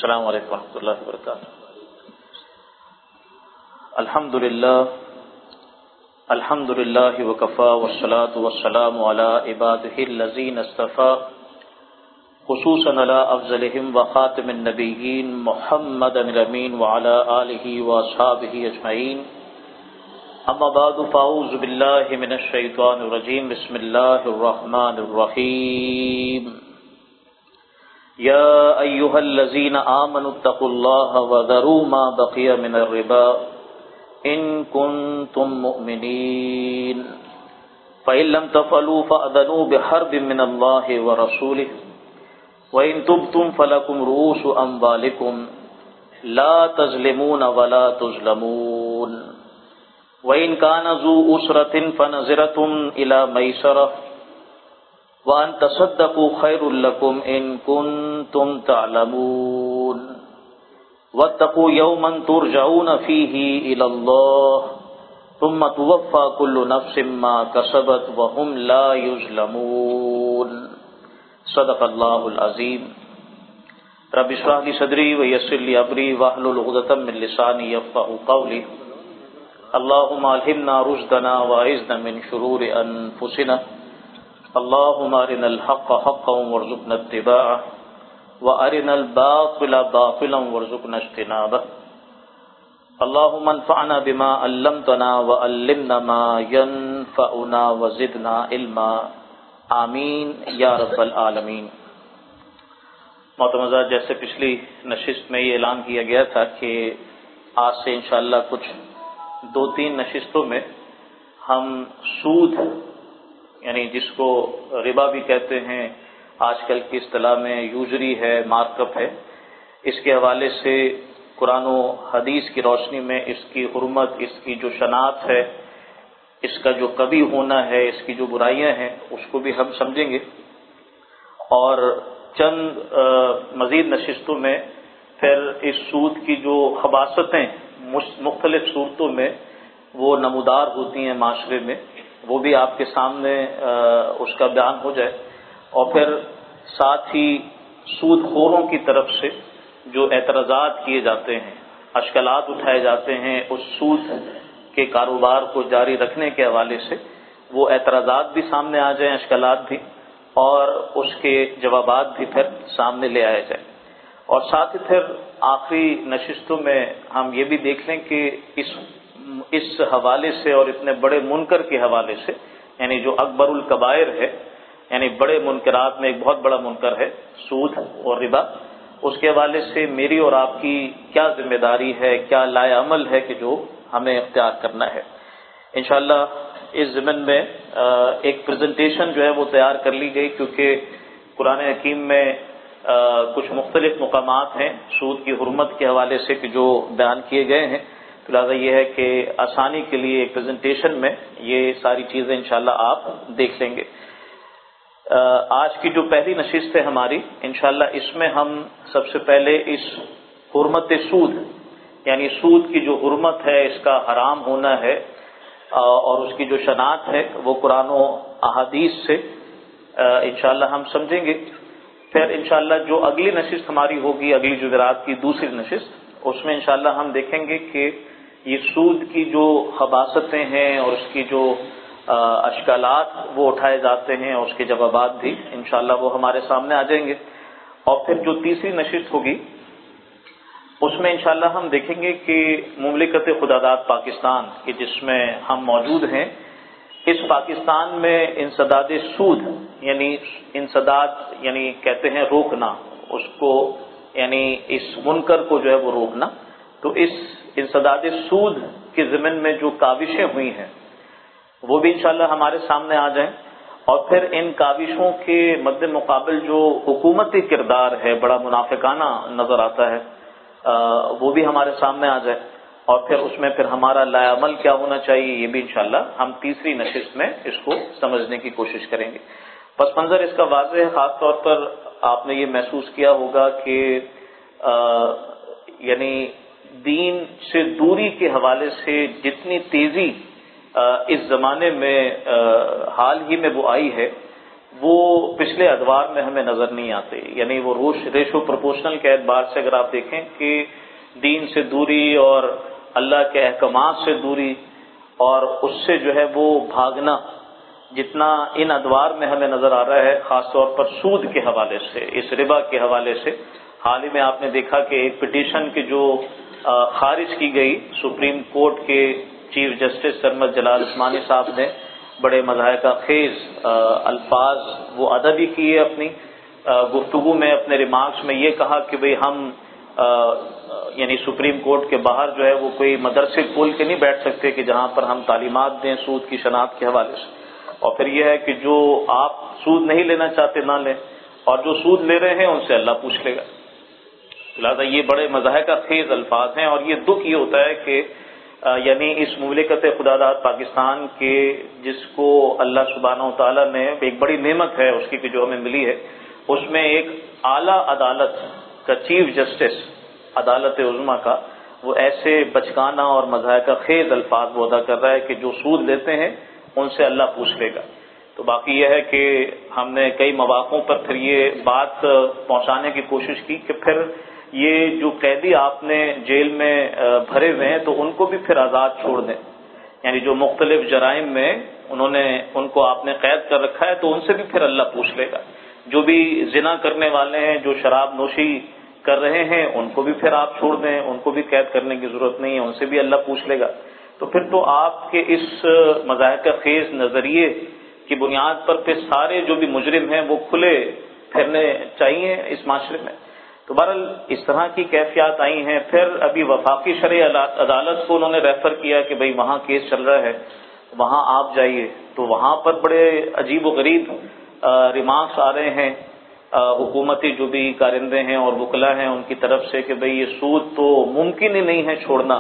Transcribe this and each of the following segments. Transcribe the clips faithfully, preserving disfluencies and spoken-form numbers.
السلام علیکم ورحمۃ اللہ وبرکاتہ۔ الحمد للہ الحمد للہ وکفی والصلاۃ والسلام علی عبادہ الذین اصطفی خصوصا علی افضلہم وخاتم النبیین محمد الامین وعلی آلہ واصحابہ اجمعین، اما بعد فاعوذ باللہ من الشیطان الرجیم، بسم اللہ الرحمن الرحیم۔ یا ایھا الذین آمنوا اتقوا اللہ وذروا ما بقی من الربا ان کنتم مؤمنین فإن لم تفعلوا فأذنوا بحرب من اللہ ورسولہ وإن تبتم فلکم رؤوس أموالکم لا تظلمون ولا تظلمون وإن كان ذو عسرة فنظرة إلى ميسرة وأن تصدقوا خير لكم إن كنتم تعلمون واتقوا يوما ترجعون فيه إلى الله ثم توفى كل نفس ما كسبت وهم لا يظلمون۔ صدق اللہ العظیم۔ رب اشرح لي صدری ويسر لي أمري واحلل عقدة من لساني يفقهوا قولي۔ اللهم ألهمنا رشدنا وأعذنا من شرور أنفسنا، اللهم أرنا الحق حقا وارزقنا اتباعه وأرنا الباطل باطلا وارزقنا اجتنابه، اللهم انفعنا بما علمتنا وعلمنا ما ينفعنا وزدنا علما، آمین یا رب العالمین۔ محترم، جیسے پچھلی نشست میں یہ اعلان کیا گیا تھا کہ آج سے انشاءاللہ کچھ دو تین نشستوں میں ہم سود، یعنی جس کو ربا بھی کہتے ہیں، آج کل کی اصطلاح میں یوزری ہے، مارک اپ ہے، اس کے حوالے سے قرآن و حدیث کی روشنی میں اس کی حرمت، اس کی جو شناخت ہے، اس کا جو کبھی ہونا ہے، اس کی جو برائیاں ہیں، اس کو بھی ہم سمجھیں گے، اور چند مزید نشستوں میں پھر اس سود کی جو خباثتیں مختلف صورتوں میں وہ نمودار ہوتی ہیں معاشرے میں، وہ بھی آپ کے سامنے اس کا بیان ہو جائے، اور پھر ساتھ ہی سود خوروں کی طرف سے جو اعتراضات کیے جاتے ہیں، اشکالات اٹھائے جاتے ہیں اس سود کے کاروبار کو جاری رکھنے کے حوالے سے، وہ اعتراضات بھی سامنے آ جائیں، اشکالات بھی، اور اس کے جوابات بھی پھر سامنے لے آیا جائے۔ اور ساتھ ہی پھر آخری نشستوں میں ہم یہ بھی دیکھ لیں کہ اس اس حوالے سے اور اتنے بڑے منکر کے حوالے سے، یعنی جو اکبر الکبائر ہے، یعنی بڑے منکرات میں ایک بہت بڑا منکر ہے سود اور ربا، اس کے حوالے سے میری اور آپ کی کیا ذمہ داری ہے، کیا لائے عمل ہے کہ جو ہمیں اختیار کرنا ہے۔ انشاءاللہ اس ضمن میں ایک پریزنٹیشن جو ہے وہ تیار کر لی گئی، کیونکہ قرآن حکیم میں کچھ مختلف مقامات ہیں سود کی حرمت کے حوالے سے کہ جو بیان کیے گئے ہیں، تو لہٰذا یہ ہے کہ آسانی کے لیے ایک پریزنٹیشن میں یہ ساری چیزیں انشاءاللہ آپ دیکھ لیں گے۔ آج کی جو پہلی نشست ہے ہماری، انشاءاللہ اس میں ہم سب سے پہلے اس حرمت سود، یعنی سود کی جو حرمت ہے، اس کا حرام ہونا ہے اور اس کی جو شناخت ہے، وہ قرآن و احادیث سے انشاءاللہ ہم سمجھیں گے۔ پھر انشاءاللہ جو اگلی نشست ہماری ہوگی، اگلی جمعرات کی دوسری نشست، اس میں انشاءاللہ ہم دیکھیں گے کہ یہ سود کی جو خباثتیں ہیں اور اس کی جو اشکالات وہ اٹھائے جاتے ہیں اور اس کے جوابات بھی انشاءاللہ وہ ہمارے سامنے آ جائیں گے۔ اور پھر جو تیسری نشست ہوگی اس میں انشاءاللہ ہم دیکھیں گے کہ مملکت خداداد پاکستان کہ جس میں ہم موجود ہیں، اس پاکستان میں انسداد سود، یعنی انسداد یعنی کہتے ہیں روکنا، اس کو یعنی اس منکر کو جو ہے وہ روکنا، تو اس انسداد سود کے ضمن میں جو کاوشیں ہوئی ہیں وہ بھی انشاءاللہ ہمارے سامنے آ جائیں، اور پھر ان کاوشوں کے مد مقابل جو حکومتی کردار ہے بڑا منافقانہ نظر آتا ہے، وہ بھی ہمارے سامنے آ جائے، اور پھر اس میں پھر ہمارا لائے عمل کیا ہونا چاہیے، یہ بھی انشاءاللہ ہم تیسری نشست میں اس کو سمجھنے کی کوشش کریں گے۔ پس منظر اس کا واضح ہے، خاص طور پر آپ نے یہ محسوس کیا ہوگا کہ یعنی دین سے دوری کے حوالے سے جتنی تیزی اس زمانے میں حال ہی میں وہ آئی ہے، وہ پچھلے ادوار میں ہمیں نظر نہیں آتے. یعنی وہ روش ریشو پروپورشنل کے اعتبار سے اگر آپ دیکھیں کہ دین سے دوری اور اللہ کے احکامات سے دوری اور اس سے جو ہے وہ بھاگنا جتنا ان ادوار میں ہمیں نظر آ رہا ہے، خاص طور پر سود کے حوالے سے، اس ربا کے حوالے سے. حال ہی میں آپ نے دیکھا کہ ایک پٹیشن کی جو خارج کی گئی سپریم کورٹ کے چیف جسٹس سرمد جلال عثمانی صاحب نے بڑے مضحکہ خیز الفاظ وہ ادا بھی کیے اپنی گفتگو میں، اپنے ریمارکس میں یہ کہا کہ بھئی ہم یعنی سپریم کورٹ کے باہر جو ہے وہ کوئی مدرسے کھول کے نہیں بیٹھ سکتے کہ جہاں پر ہم تعلیمات دیں سود کی شناخت کے حوالے سے. اور پھر یہ ہے کہ جو آپ سود نہیں لینا چاہتے نہ لیں، اور جو سود لے رہے ہیں ان سے اللہ پوچھ لے گا. لہٰذا یہ بڑے مضحکہ خیز الفاظ ہیں، اور یہ دکھ یہ ہوتا ہے کہ یعنی اس مملکت خدا داد پاکستان کے جس کو اللہ سبحانہ و تعالیٰ نے ایک بڑی نعمت ہے اس کی کہ جو ہمیں ملی ہے، اس میں ایک اعلیٰ عدالت کا چیف جسٹس عدالت عظمیٰ کا وہ ایسے بچکانہ اور مضحکہ خیز الفاظ وہ ادا کر رہا ہے کہ جو سود لیتے ہیں ان سے اللہ پوچھ لے گا. تو باقی یہ ہے کہ ہم نے کئی مواقعوں پر پھر یہ بات پہنچانے کی کوشش کی کہ پھر یہ جو قیدی آپ نے جیل میں بھرے ہوئے ہیں تو ان کو بھی پھر آزاد چھوڑ دیں. یعنی جو مختلف جرائم میں انہوں نے ان کو آپ نے قید کر رکھا ہے تو ان سے بھی پھر اللہ پوچھ لے گا. جو بھی زنا کرنے والے ہیں، جو شراب نوشی کر رہے ہیں، ان کو بھی پھر آپ چھوڑ دیں، ان کو بھی قید کرنے کی ضرورت نہیں ہے، ان سے بھی اللہ پوچھ لے گا. تو پھر تو آپ کے اس مضحکہ خیز نظریے کی بنیاد پر پھر سارے جو بھی مجرم ہیں وہ کھلے پھرنے چاہیے اس معاشرے میں. تو بہرحال اس طرح کی کیفیات آئی ہیں. پھر ابھی وفاقی شرعی عدالت کو انہوں نے ریفر کیا کہ بھئی وہاں کیس چل رہا ہے، وہاں آپ جائیے. تو وہاں پر بڑے عجیب و غریب ریمارکس آ رہے ہیں حکومتی جو بھی کارندے ہیں اور وکلا ہیں ان کی طرف سے کہ بھئی یہ سود تو ممکن ہی نہیں ہے چھوڑنا،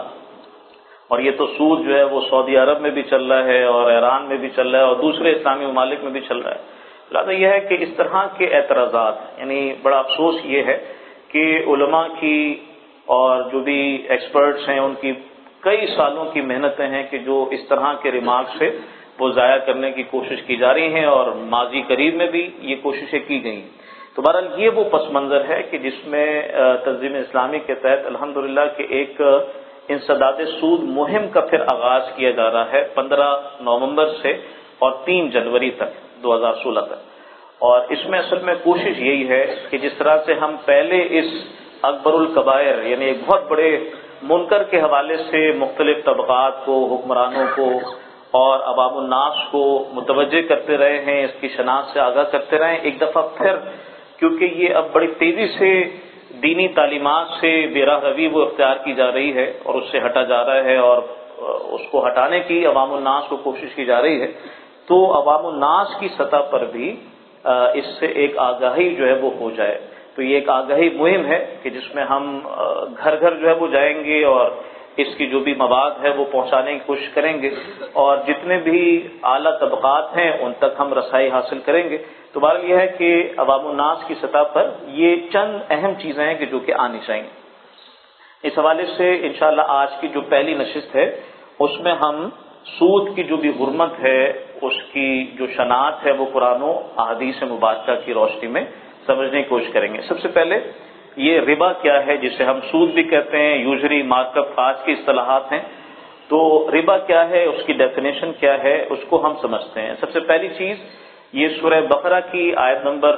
اور یہ تو سود جو ہے وہ سعودی عرب میں بھی چل رہا ہے اور ایران میں بھی چل رہا ہے اور دوسرے اسلامی ممالک میں بھی چل رہا ہے. لہٰذا یہ ہے کہ اس طرح کے اعتراضات، یعنی بڑا افسوس یہ ہے کہ علماء کی اور جو بھی ایکسپرٹس ہیں ان کی کئی سالوں کی محنتیں ہیں کہ جو اس طرح کے ریمارکس سے وہ ضائع کرنے کی کوشش کی جا رہی ہیں، اور ماضی قریب میں بھی یہ کوششیں کی گئیں. تو بہرحال یہ وہ پس منظر ہے کہ جس میں تنظیم اسلامی کے تحت الحمدللہ کہ ایک انسداد سود مہم کا پھر آغاز کیا جا رہا ہے پندرہ نومبر سے اور تین جنوری تک دو ہزار سولہ تک. اور اس میں اصل میں کوشش یہی ہے کہ جس طرح سے ہم پہلے اس اکبر الکبائر یعنی ایک بہت بڑے منکر کے حوالے سے مختلف طبقات کو، حکمرانوں کو اور عوام الناس کو متوجہ کرتے رہے ہیں، اس کی شناخت سے آگاہ کرتے رہے ہیں، ایک دفعہ پھر کیونکہ یہ اب بڑی تیزی سے دینی تعلیمات سے بے راہ روی وہ اختیار کی جا رہی ہے اور اس سے ہٹا جا رہا ہے، اور اس کو ہٹانے کی عوام الناس کو کوشش کی جا رہی ہے. تو عوام الناس کی سطح پر بھی اس سے ایک آگاہی جو ہے وہ ہو جائے. تو یہ ایک آگاہی مہم ہے کہ جس میں ہم گھر گھر جو ہے وہ جائیں گے اور اس کی جو بھی مواد ہے وہ پہنچانے کی کوشش کریں گے، اور جتنے بھی اعلیٰ طبقات ہیں ان تک ہم رسائی حاصل کریں گے. تو بہرحال یہ ہے کہ عوام الناس کی سطح پر یہ چند اہم چیزیں ہیں کہ جو کہ آنی چاہیے. اس حوالے سے انشاءاللہ آج کی جو پہلی نشست ہے اس میں ہم سود کی جو بھی حرمت ہے اس کی جو شناخت ہے وہ قرآن و احادیث مبارکہ کی روشنی میں سمجھنے کی کوشش کریں گے. سب سے پہلے یہ ربا کیا ہے، جسے ہم سود بھی کہتے ہیں، یوزری مارک اپ آج کی اصطلاحات ہیں. تو ربا کیا ہے، اس کی ڈیفینیشن کیا ہے، اس کو ہم سمجھتے ہیں. سب سے پہلی چیز یہ سورہ بقرہ کی آیت نمبر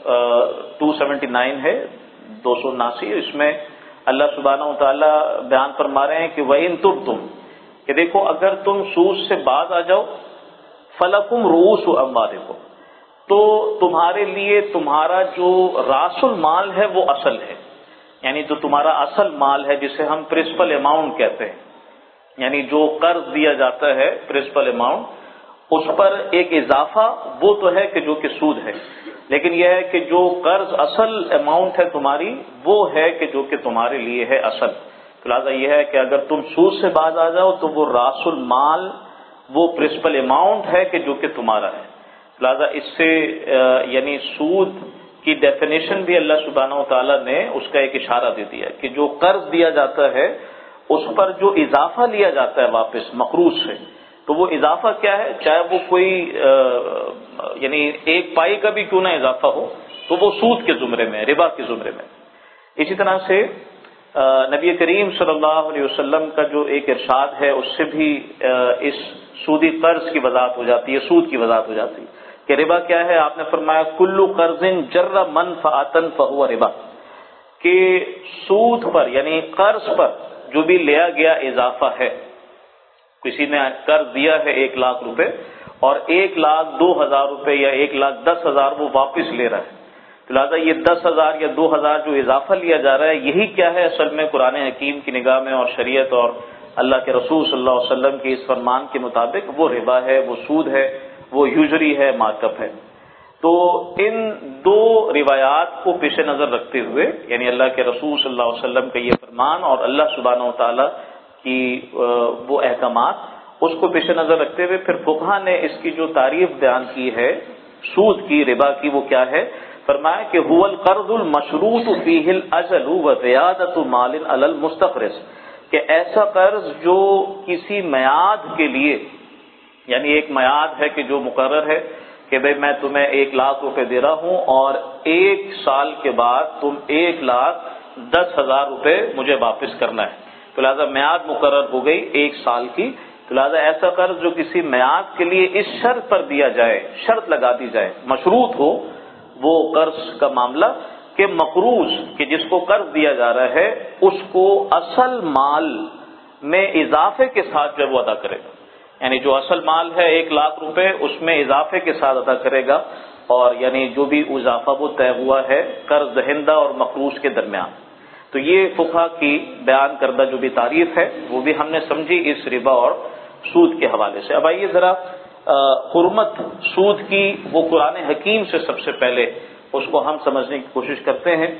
دو سو انہتر ہے، دو سو اناسی. اس میں اللہ سبحانہ و تعالیٰ بیان فرما رہے ہیں کہ وَإِن تُبْتُمْ، کہ دیکھو اگر تم سود سے باز آ جاؤ، فَلَكُمْ رُؤُوسُ أَمْوَالِكُمْ، تو تمہارے لیے تمہارا جو راس المال ہے وہ اصل ہے. یعنی جو تمہارا اصل مال ہے جسے ہم پرنسپل اماؤنٹ کہتے ہیں، یعنی جو قرض دیا جاتا ہے پرنسپل اماؤنٹ، اس پر ایک اضافہ وہ تو ہے کہ جو کہ سود ہے. لیکن یہ ہے کہ جو قرض اصل اماؤنٹ ہے تمہاری وہ ہے کہ جو کہ تمہارے لیے ہے اصل. لہٰذا یہ ہے کہ اگر تم سود سے باز آ جاؤ تو وہ راس المال وہ پرنسپل اماؤنٹ ہے کہ جو کہ تمہارا ہے. لہٰذا اس سے یعنی سود کی ڈیفینیشن بھی اللہ سبحانہ و تعالیٰ نے اس کا ایک اشارہ دے دیا کہ جو قرض دیا جاتا ہے اس پر جو اضافہ لیا جاتا ہے واپس مقروض سے، تو وہ اضافہ کیا ہے، چاہے وہ کوئی یعنی ایک پائی کا بھی کیوں نہ اضافہ ہو تو وہ سود کے زمرے میں، ربا کے زمرے میں۔ اسی طرح سے نبی کریم صلی اللہ علیہ وسلم کا جو ایک ارشاد ہے اس سے بھی اس سودی قرض کی وضاحت ہو جاتی ہے، سود کی وضاحت ہو جاتی ہے کہ ربا کیا ہے۔ آپ نے فرمایا کلو قرض جر منفعۃ فہو ربا، کہ سود پر یعنی قرض پر جو بھی لیا گیا اضافہ ہے، کسی نے قرض دیا ہے ایک لاکھ روپے اور ایک لاکھ دو ہزار روپے یا ایک لاکھ دس ہزار وہ واپس لے رہا ہے، تو لہٰذا یہ دس ہزار یا دو ہزار جو اضافہ لیا جا رہا ہے یہی کیا ہے اصل میں قرآن حکیم کی نگاہ میں اور شریعت اور اللہ کے رسول صلی اللہ علیہ وسلم کے اس فرمان کے مطابق وہ ربا ہے، وہ سود ہے، وہ یوزری ہے، مارک اپ ہے۔ تو ان دو روایات کو پیش نظر رکھتے ہوئے یعنی اللہ کے رسول صلی اللہ علیہ وسلم کا یہ فرمان اور اللہ سبحانہ و تعالیٰ کی وہ احکامات، اس کو پیش نظر رکھتے ہوئے پھر فقہا نے اس کی جو تعریف بیان کی ہے سود کی، ربا کی، وہ کیا ہے؟ فرمایا کہ هو القرض المشروط فيه الاجل وزیادۃ مال علی المستقرض، کہ ایسا قرض جو کسی میعاد کے لیے، یعنی ایک میعاد ہے کہ جو مقرر ہے کہ بھئی میں تمہیں ایک لاکھ روپے دے رہا ہوں اور ایک سال کے بعد تم ایک لاکھ دس ہزار روپے مجھے واپس کرنا ہے، تو لہٰذا میعاد مقرر ہو گئی ایک سال کی، تو لہٰذا ایسا قرض جو کسی میعاد کے لیے اس شرط پر دیا جائے، شرط لگا دی جائے، مشروط ہو وہ قرض کا معاملہ کہ مقروض کہ جس کو قرض دیا جا رہا ہے اس کو اصل مال میں اضافے کے ساتھ جب وہ ادا کرے گا، یعنی جو اصل مال ہے ایک لاکھ روپے اس میں اضافے کے ساتھ ادا کرے گا، اور یعنی جو بھی اضافہ وہ طے ہوا ہے قرض دہندہ اور مقروض کے درمیان۔ تو یہ فقہا کی بیان کردہ جو بھی تعریف ہے وہ بھی ہم نے سمجھی اس ربا اور سود کے حوالے سے۔ اب آئیے ذرا حرمت سود کی وہ قرآن حکیم سے سب سے پہلے اس کو ہم سمجھنے کی کوشش کرتے ہیں۔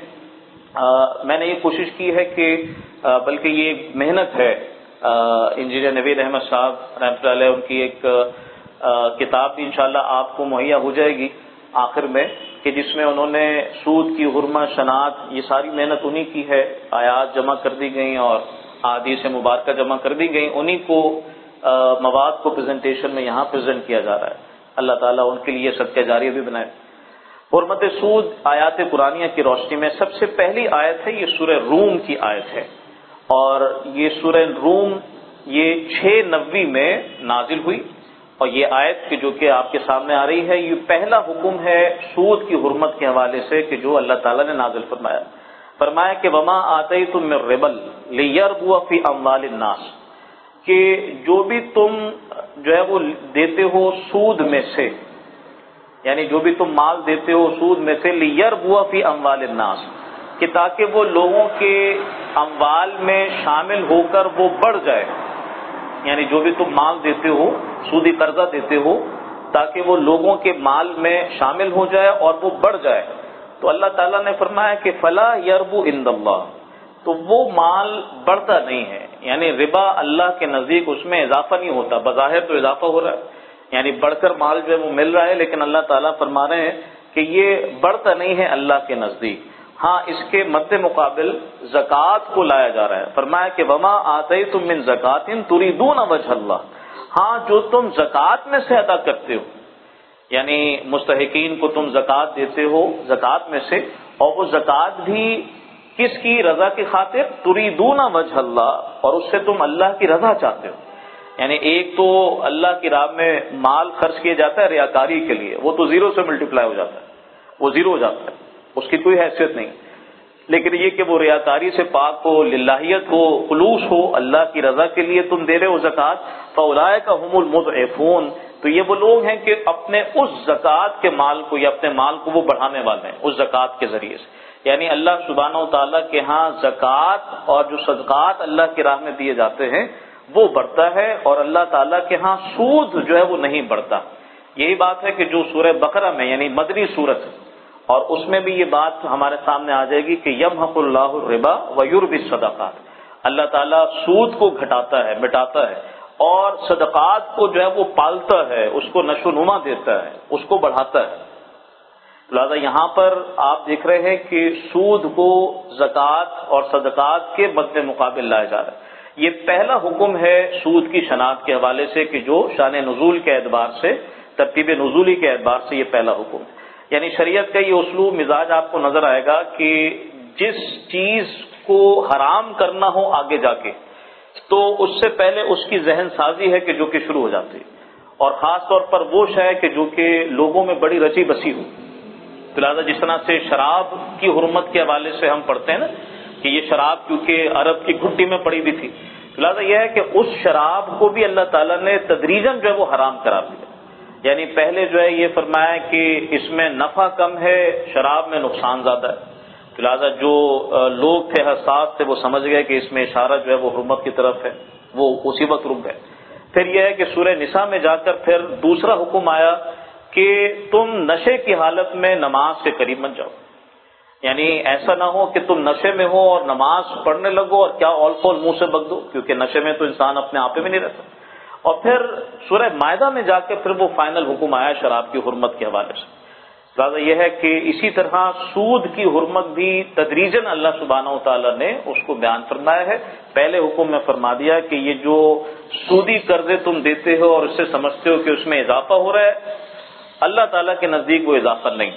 میں نے یہ کوشش کی ہے کہ بلکہ یہ محنت ہے، انجینئر نوید احمد صاحب رحمۃ اللہ علیہ ان کی ایک کتاب بھی انشاءاللہ آپ کو مہیا ہو جائے گی آخر میں، کہ جس میں انہوں نے سود کی حرمت، شناخت، یہ ساری محنت انہی کی ہے، آیات جمع کر دی گئیں اور احادیث مبارکہ جمع کر دی گئیں، انہی کو مواد کو پریزنٹیشن میں یہاں پریزنٹ کیا جا رہا ہے۔ اللہ تعالیٰ ان کے لیے صدقہ جاریہ بھی بنائے۔ حرمت سود آیات قرآنیہ کی روشنی میں سب سے پہلی آیت ہے، یہ سورہ روم کی آیت ہے، اور یہ سورہ روم یہ چھ نوی میں نازل ہوئی، اور یہ آیت کی جو کہ آپ کے سامنے آ رہی ہے یہ پہلا حکم ہے سود کی حرمت کے حوالے سے کہ جو اللہ تعالیٰ نے نازل فرمایا۔ فرمایا کہ وما آتیتم من ربا لیربو فی اموال الناس، کہ جو بھی تم جو ہے وہ دیتے ہو سود میں سے، یعنی جو بھی تم مال دیتے ہو سود میں سے، لیربو فی اموال الناس، کہ تاکہ وہ لوگوں کے اموال میں شامل ہو کر وہ بڑھ جائے، یعنی جو بھی تم مال دیتے ہو سودی قرضہ دیتے ہو تاکہ وہ لوگوں کے مال میں شامل ہو جائے اور وہ بڑھ جائے، تو اللہ تعالیٰ نے فرمایا کہ فلا یربو عند اللہ، تو وہ مال بڑھتا نہیں ہے، یعنی ربا اللہ کے نزدیک اس میں اضافہ نہیں ہوتا، بظاہر تو اضافہ ہو رہا ہے، یعنی بڑھ کر مال جو ہے وہ مل رہا ہے، لیکن اللہ تعالیٰ فرما رہے ہیں کہ یہ بڑھتا نہیں ہے اللہ کے نزدیک۔ ہاں اس کے مد مقابل زکوٰۃ کو لایا جا رہا ہے، فرمایا کہ وما آتیتم من زکوٰۃ تریدون وجہ اللہ، ہاں جو تم زکوٰۃ میں سے ادا کرتے ہو، یعنی مستحقین کو تم زکوٰۃ دیتے ہو زکوٰۃ میں سے، اور وہ زکوٰۃ بھی کس کی رضا کی خاطر، تریدون وجہ اللہ، اور اس سے تم اللہ کی رضا چاہتے ہو، یعنی ایک تو اللہ کی راہ میں مال خرچ کیا جاتا ہے ریاکاری کے لیے، وہ تو زیرو سے ملٹیپلائی ہو جاتا ہے، وہ زیرو ہو جاتا ہے، اس کی کوئی حیثیت نہیں، لیکن یہ کہ وہ ریاکاری سے پاک ہو، للہیت ہو، خلوص ہو، اللہ کی رضا کے لیے تم دے رہے ہو زکوٰۃ، فاولئک هم المضعفون، تو یہ وہ لوگ ہیں کہ اپنے اس زکوٰۃ کے مال کو یا اپنے مال کو وہ بڑھانے والے ہیں اس زکوٰۃ کے ذریعے سے، یعنی اللہ سبحانہ و تعالیٰ کے ہاں زکوٰۃ اور جو صدقات اللہ کی راہ میں دیے جاتے ہیں وہ بڑھتا ہے، اور اللہ تعالیٰ کے ہاں سود جو ہے وہ نہیں بڑھتا۔ یہی بات ہے کہ جو سورہ بقرہ میں یعنی مدنی سورت ہے، اور اس میں بھی یہ بات ہمارے سامنے آ جائے گی کہ یمحق اللہ الربا ویربی الصدقات، اللہ تعالیٰ سود کو گھٹاتا ہے، مٹاتا ہے، اور صدقات کو جو ہے وہ پالتا ہے، اس کو نشو و نما دیتا ہے، اس کو بڑھاتا ہے۔ لہٰذا یہاں پر آپ دیکھ رہے ہیں کہ سود کو زکوٰۃ اور صدقات کے مد مقابل لایا جا رہا ہے۔ یہ پہلا حکم ہے سود کی شناخت کے حوالے سے کہ جو شان نزول کے اعتبار سے، ترتیب نزولی کے اعتبار سے یہ پہلا حکم ہے. یعنی شریعت کا یہ اسلوب مزاج آپ کو نظر آئے گا کہ جس چیز کو حرام کرنا ہو آگے جا کے تو اس سے پہلے اس کی ذہن سازی ہے کہ جو کہ شروع ہو جاتی ہے، اور خاص طور پر وہ شے کہ جو کہ لوگوں میں بڑی رچی بسی ہو. تو لہٰذا جس طرح سے شراب کی حرمت کے حوالے سے ہم پڑھتے ہیں نا کہ یہ شراب کیونکہ عرب کی گھٹی میں پڑی ہوئی تھی، تو لہٰذا یہ ہے کہ اس شراب کو بھی اللہ تعالیٰ نے تدریجاً جو ہے وہ حرام قرار دیا. یعنی پہلے جو ہے یہ فرمایا کہ اس میں نفع کم ہے، شراب میں نقصان زیادہ ہے. تو لہٰذا جو لوگ تھے حساس تھے وہ سمجھ گئے کہ اس میں اشارہ جو ہے وہ حرمت کی طرف ہے، وہ اسی وقت رک گئے. پھر یہ ہے کہ سورہ نساء میں جا کر پھر دوسرا حکم آیا کہ تم نشے کی حالت میں نماز کے قریب مت جاؤ. یعنی ایسا نہ ہو کہ تم نشے میں ہو اور نماز پڑھنے لگو اور کیا اول فول منہ سے بک دو، کیونکہ نشے میں تو انسان اپنے آپ میں نہیں رہتا. اور پھر سورہ مائدہ میں جا کے پھر وہ فائنل حکم آیا شراب کی حرمت کے حوالے سے. لہٰذا یہ ہے کہ اسی طرح سود کی حرمت بھی تدریجاً اللہ سبحانہ و تعالیٰ نے اس کو بیان فرمایا ہے. پہلے حکم میں فرما دیا کہ یہ جو سودی قرضے تم دیتے ہو اور اس سے سمجھتے ہو کہ اس میں اضافہ ہو رہا ہے، اللہ تعالیٰ کے نزدیک وہ اضافہ نہیں.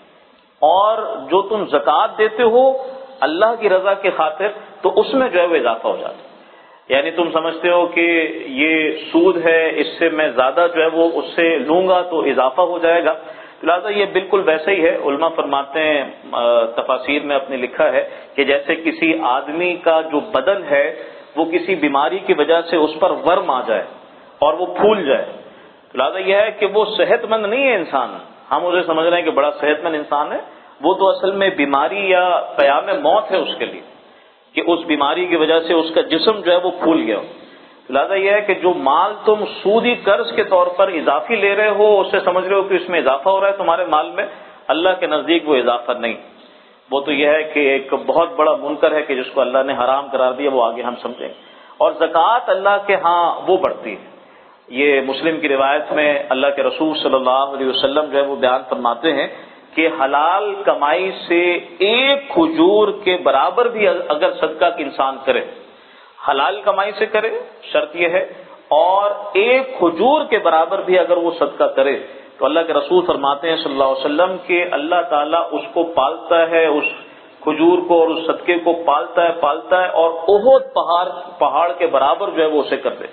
اور جو تم زکوٰۃ دیتے ہو اللہ کی رضا کی خاطر تو اس میں جو ہے وہ اضافہ ہو جاتا ہے. یعنی تم سمجھتے ہو کہ یہ سود ہے، اس سے میں زیادہ جو ہے وہ اس سے لوں گا تو اضافہ ہو جائے گا. لہٰذا یہ بالکل ویسا ہی ہے. علماء فرماتے ہیں، تفاسیر میں اپنے لکھا ہے کہ جیسے کسی آدمی کا جو بدن ہے وہ کسی بیماری کی وجہ سے اس پر ورم آ جائے اور وہ پھول جائے. لہٰذا یہ ہے کہ وہ صحت مند نہیں ہے انسان، ہم اسے سمجھ رہے ہیں کہ بڑا صحت مند انسان ہے، وہ تو اصل میں بیماری یا قیام موت ہے اس کے لیے کہ اس بیماری کی وجہ سے اس کا جسم جو ہے وہ پھول گیا. لہٰذا یہ ہے کہ جو مال تم سودی قرض کے طور پر اضافی لے رہے ہو، اس سے سمجھ رہے ہو کہ اس میں اضافہ ہو رہا ہے تمہارے مال میں، اللہ کے نزدیک وہ اضافہ نہیں. وہ تو یہ ہے کہ ایک بہت بڑا منکر ہے کہ جس کو اللہ نے حرام قرار دیا، وہ آگے ہم سمجھیں. اور زکوٰۃ اللہ کے ہاں وہ بڑھتی ہے. یہ مسلم کی روایت میں اللہ کے رسول صلی اللہ علیہ وسلم جو ہے وہ بیان فرماتے ہیں کہ حلال کمائی سے ایک کھجور کے برابر بھی اگر صدقہ کا انسان کرے، حلال کمائی سے کرے، شرط یہ ہے، اور ایک کھجور کے برابر بھی اگر وہ صدقہ کرے تو اللہ کے رسول فرماتے ہیں صلی اللہ علیہ وسلم کہ اللہ تعالیٰ اس کو پالتا ہے، اس کھجور کو اور اس صدقے کو پالتا ہے پالتا ہے اور احد پہاڑ پہاڑ کے برابر جو ہے وہ اسے کر دے.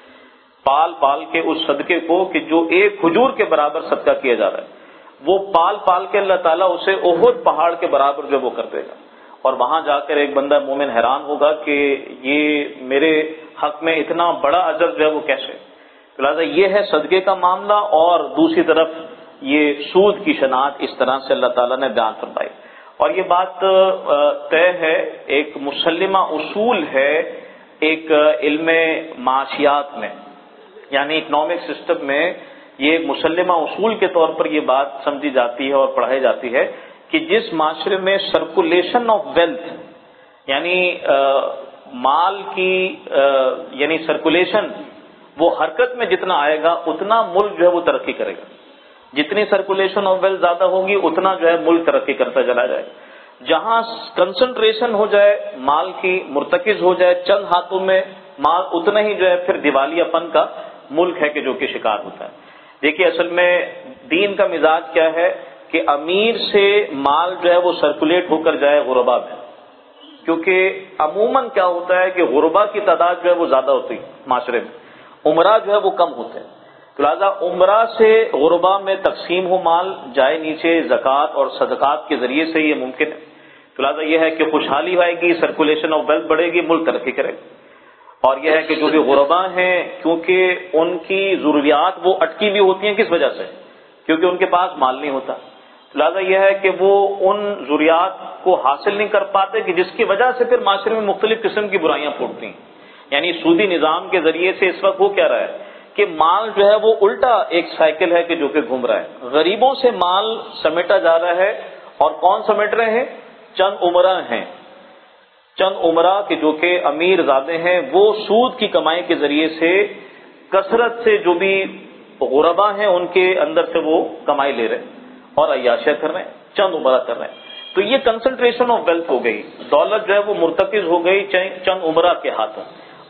پال پال کے اس صدقے کو کہ جو ایک کھجور کے برابر صدقہ کیا جا رہا ہے، وہ پال پال کے اللہ تعالیٰ اسے احد پہاڑ کے برابر جو وہ کر دے گا. اور وہاں جا کر ایک بندہ مومن حیران ہوگا کہ یہ میرے حق میں اتنا بڑا اجر جو ہے وہ کیسے. لہٰذا یہ ہے صدقے کا معاملہ. اور دوسری طرف یہ سود کی شناخت اس طرح سے اللہ تعالیٰ نے بیان فرمائی. اور یہ بات طے ہے، ایک مسلمہ اصول ہے ایک علم معاشیات میں، یعنی اکنامک سسٹم میں یہ ایک مسلمہ اصول کے طور پر یہ بات سمجھی جاتی ہے اور پڑھائی جاتی ہے کہ جس معاشرے میں سرکولیشن آف ویلتھ، یعنی مال کی یعنی سرکولیشن، وہ حرکت میں جتنا آئے گا اتنا ملک جو ہے وہ ترقی کرے گا. جتنی سرکولیشن آف ویلتھ زیادہ ہوگی اتنا جو ہے ملک ترقی کرتا چلا جائے. جہاں کنسنٹریشن ہو جائے مال کی، مرتکز ہو جائے چند ہاتھوں میں مال، اتنا ہی جو ہے پھر دیوالیہ پن کا ملک ہے کہ جو کہ شکار ہوتا ہے. دیکھیے اصل میں دین کا مزاج کیا ہے کہ امیر سے مال جو ہے وہ سرکولیٹ ہو کر جائے غربا میں، کیونکہ عموماً کیا ہوتا ہے کہ غربا کی تعداد جو ہے وہ زیادہ ہوتی ہے معاشرے میں، عمرہ جو ہے وہ کم ہوتے ہیں. تو لہٰذا عمرہ سے غربا میں تقسیم ہو مال جائے نیچے زکوٰۃ اور صدقات کے ذریعے سے یہ ممکن ہے. تو لہٰذا یہ ہے کہ خوشحالی آئے گی، سرکولیشن آف ویلتھ بڑھے گی، ملک ترقی کرے گا. اور یہ ہے کہ جو بھی غربا ہیں کیونکہ ان کی ضروریات وہ اٹکی بھی ہوتی ہیں، کس وجہ سے؟ کیونکہ ان کے پاس مال نہیں ہوتا. لہٰذا یہ ہے کہ وہ ان ضروریات کو حاصل نہیں کر پاتے کہ جس کی وجہ سے پھر معاشرے میں مختلف قسم کی برائیاں پھوٹتی ہیں. یعنی سودی نظام کے ذریعے سے اس وقت وہ کیا رہا ہے کہ مال جو ہے وہ الٹا ایک سائیکل ہے کہ جو کہ گھوم رہا ہے. غریبوں سے مال سمیٹا جا رہا ہے، اور کون سمیٹ رہے ہیں؟ چند عمرہ ہیں، چند عمرہ کے جو کہ امیر زادے ہیں، وہ سود کی کمائی کے ذریعے سے کثرت سے جو بھی غربا ہیں ان کے اندر سے وہ کمائی لے رہے ہیں اور عیاشیاں کر رہے ہیں، چند عمرہ کر رہے ہیں. تو یہ کنسنٹریشن آف ویلتھ ہو گئی، دولت جو ہے وہ مرتکز ہو گئی چند عمرہ کے ہاتھوں.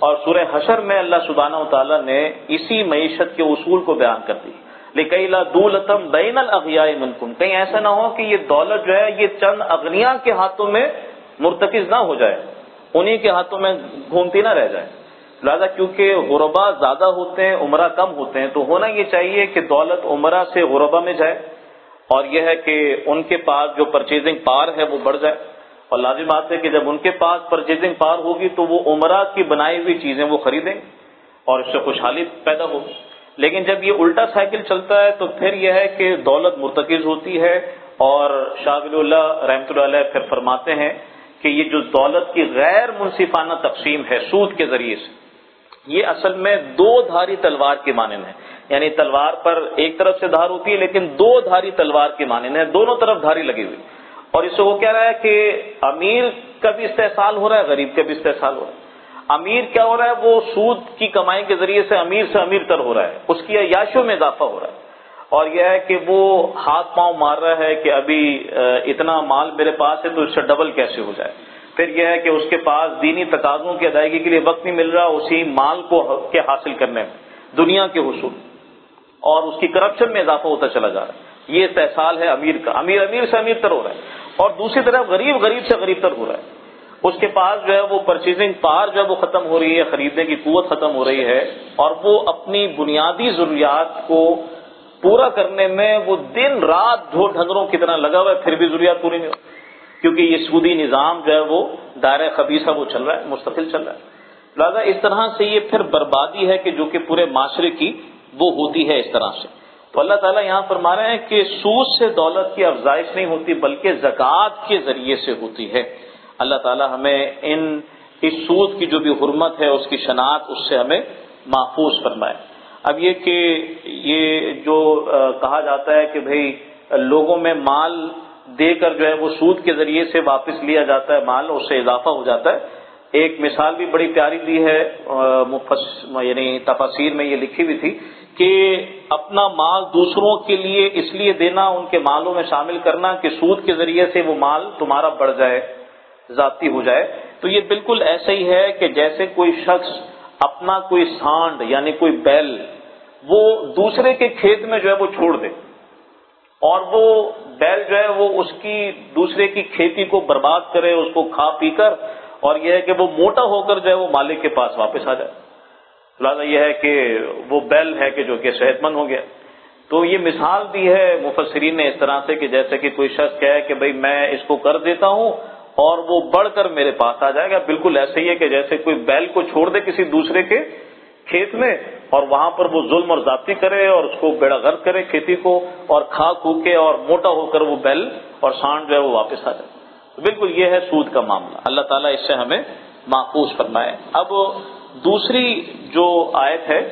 اور سورہ حشر میں اللہ سبحانہ و تعالیٰ نے اسی معیشت کے اصول کو بیان کر دی، لِكَيْ لَا دُولَةً بَيْنَ الْأَغْنِيَاءِ مِنْكُمْ، کہیں ایسا نہ ہو کہ یہ دولت جو ہے یہ چند اغنیاء کے ہاتھوں میں مرتکز نہ ہو جائے، انہی کے ہاتھوں میں گھومتی نہ رہ جائے۔ لہٰذا کیونکہ غربا زیادہ ہوتے ہیں، عمرہ کم ہوتے ہیں، تو ہونا یہ چاہیے کہ دولت عمرہ سے غربا میں جائے، اور یہ ہے کہ ان کے پاس جو پرچیزنگ پار ہے وہ بڑھ جائے، اور لازم بات ہے کہ جب ان کے پاس پرچیزنگ پار ہوگی تو وہ عمرہ کی بنائی ہوئی چیزیں وہ خریدیں اور اس سے خوشحالی پیدا ہوگی۔ لیکن جب یہ الٹا سائیکل چلتا ہے تو پھر یہ ہے کہ دولت مرتکز ہوتی ہے، اور شاہ ولی اللہ رحمۃ اللہ علیہ پھر فرماتے ہیں کہ یہ جو دولت کی غیر منصفانہ تقسیم ہے سود کے ذریعے سے، یہ اصل میں دو دھاری تلوار کے مانند ہے، یعنی تلوار پر ایک طرف سے دھار ہوتی ہے لیکن دو دھاری تلوار کے مانند ہے، دونوں طرف دھاری لگی ہوئی، اور اس سے وہ کہہ رہا ہے کہ امیر کا بھی استحصال ہو رہا ہے، غریب کا بھی استحصال ہو رہا ہے۔ امیر کیا ہو رہا ہے، وہ سود کی کمائی کے ذریعے سے امیر سے امیر تر ہو رہا ہے، اس کی عیاشوں میں اضافہ ہو رہا ہے، اور یہ ہے کہ وہ ہاتھ پاؤں مار رہا ہے کہ ابھی اتنا مال میرے پاس ہے تو اس سے ڈبل کیسے ہو جائے۔ پھر یہ ہے کہ اس کے پاس دینی تقاضوں کی ادائیگی کے لیے وقت نہیں مل رہا اسی مال کو کے حاصل کرنے میں، دنیا کے حصول، اور اس کی کرپشن میں اضافہ ہوتا چلا جا رہا ہے۔ یہ استحصال ہے امیر کا، امیر امیر سے امیر تر ہو رہا ہے، اور دوسری طرف غریب غریب سے غریب تر ہو رہا ہے، اس کے پاس جو ہے وہ پرچیزنگ پار جو ہے وہ ختم ہو رہی ہے، خریدنے کی قوت ختم ہو رہی ہے، اور وہ اپنی بنیادی ضروریات کو پورا کرنے میں وہ دن رات ڈھو ڈھنگروں کی طرح لگا ہوا ہے، پھر بھی ضروریات پوری نہیں ہوتی، کیونکہ یہ سودی نظام جو ہے وہ دائرہ خبیثہ وہ چل رہا ہے، مستقل چل رہا ہے۔ لہٰذا اس طرح سے یہ پھر بربادی ہے کہ جو کہ پورے معاشرے کی وہ ہوتی ہے اس طرح سے۔ تو اللہ تعالیٰ یہاں فرما رہے ہیں کہ سود سے دولت کی افزائش نہیں ہوتی بلکہ زکوٰۃ کے ذریعے سے ہوتی ہے۔ اللہ تعالیٰ ہمیں ان اس سود کی جو بھی حرمت ہے اس کی شناخت اس سے ہمیں محفوظ فرمائے۔ اب یہ کہ یہ جو کہا جاتا ہے کہ بھئی لوگوں میں مال دے کر جو ہے وہ سود کے ذریعے سے واپس لیا جاتا ہے مال، اس سے اضافہ ہو جاتا ہے، ایک مثال بھی بڑی پیاری دی ہے، یعنی تفاسیر میں یہ لکھی ہوئی تھی کہ اپنا مال دوسروں کے لیے اس لیے دینا، ان کے مالوں میں شامل کرنا کہ سود کے ذریعے سے وہ مال تمہارا بڑھ جائے، ذاتی ہو جائے، تو یہ بالکل ایسا ہی ہے کہ جیسے کوئی شخص اپنا کوئی سانڈ یعنی کوئی بیل وہ دوسرے کے کھیت میں جو ہے وہ چھوڑ دے، اور وہ بیل جو ہے وہ اس کی دوسرے کی کھیتی کو برباد کرے، اس کو کھا پی کر، اور یہ ہے کہ وہ موٹا ہو کر جو ہے وہ مالک کے پاس واپس آ جائے۔ لہٰذا یہ ہے کہ وہ بیل ہے کہ جو کہ صحت مند ہو گیا۔ تو یہ مثال دی ہے مفسرین نے اس طرح سے کہ جیسے کہ کوئی شخص کہے کہ بھئی میں اس کو کر دیتا ہوں اور وہ بڑھ کر میرے پاس آ جائے گا، بالکل ایسے ہی ہے کہ جیسے کوئی بیل کو چھوڑ دے کسی دوسرے کے کھیت میں اور وہاں پر وہ ظلم اور زیادتی کرے اور اس کو بیڑا غرق کرے کھیتی کو، اور کھا کھو کے اور موٹا ہو کر وہ بیل اور سانڈ جو ہے وہ واپس آ جائے۔ تو بالکل یہ ہے سود کا معاملہ، اللہ تعالیٰ اس سے ہمیں محفوظ فرمائے۔ اب دوسری جو آیت ہے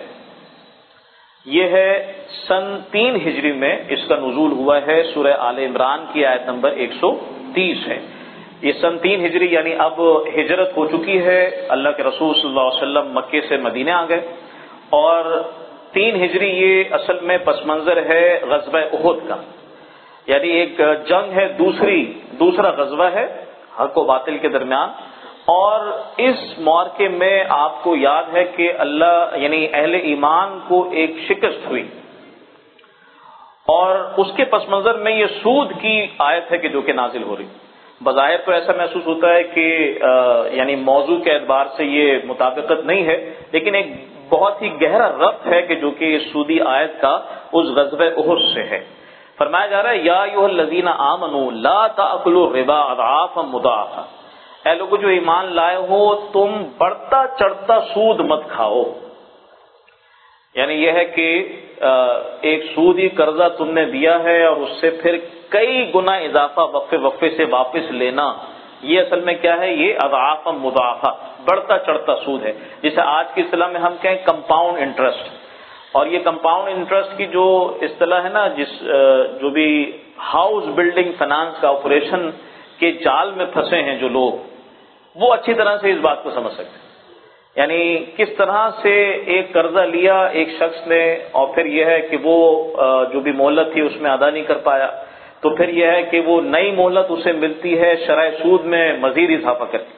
یہ ہے سن تین ہجری میں اس کا نزول ہوا ہے، سورہ آل عمران کی آیت نمبر ایک سو تیس ہے۔ یہ سن تین ہجری یعنی اب ہجرت ہو چکی ہے، اللہ کے رسول صلی اللہ علیہ وسلم مکے سے مدینے آ گئے، اور تین ہجری یہ اصل میں پس منظر ہے غزوہ احد کا، یعنی ایک جنگ ہے، دوسری دوسرا غزوہ ہے حق و باطل کے درمیان، اور اس معرکے میں آپ کو یاد ہے کہ اللہ یعنی اہل ایمان کو ایک شکست ہوئی، اور اس کے پس منظر میں یہ سود کی آیت ہے کہ جو کہ نازل ہو رہی۔ بظاہر تو ایسا محسوس ہوتا ہے کہ یعنی موضوع کے اعتبار سے یہ مطابقت نہیں ہے، لیکن ایک بہت ہی گہرا ربط ہے کہ جو کہ اس سودی آیت کا اس غزوہ احد سے ہے۔ فرمایا جا رہا ہے یا ایھا الذین آمنوا لا تأکلوا الربا اضعافا مضاعفا، اے لوگو جو ایمان لائے ہو تم بڑھتا چڑھتا سود مت کھاؤ، یعنی یہ ہے کہ ایک سودی قرضہ تم نے دیا ہے اور اس سے پھر کئی گنا اضافہ وقفے وقفے سے واپس لینا، یہ اصل میں کیا ہے، یہ اضعافا مضاعفا بڑھتا چڑھتا سود ہے، جسے آج کی اصطلاح میں ہم کہیں کمپاؤنڈ انٹرسٹ۔ اور یہ کمپاؤنڈ انٹرسٹ کی جو اصطلاح ہے نا، جس جو بھی ہاؤس بلڈنگ فائنانس کا آپریشن کے جال میں پھنسے ہیں جو لوگ، وہ اچھی طرح سے اس بات کو سمجھ سکتے ہیں، یعنی کس طرح سے ایک قرضہ لیا ایک شخص نے اور پھر یہ ہے کہ وہ جو بھی مہلت تھی اس میں ادا نہیں کر پایا، تو پھر یہ ہے کہ وہ نئی مہلت اسے ملتی ہے شرح سود میں مزید اضافہ کرتی،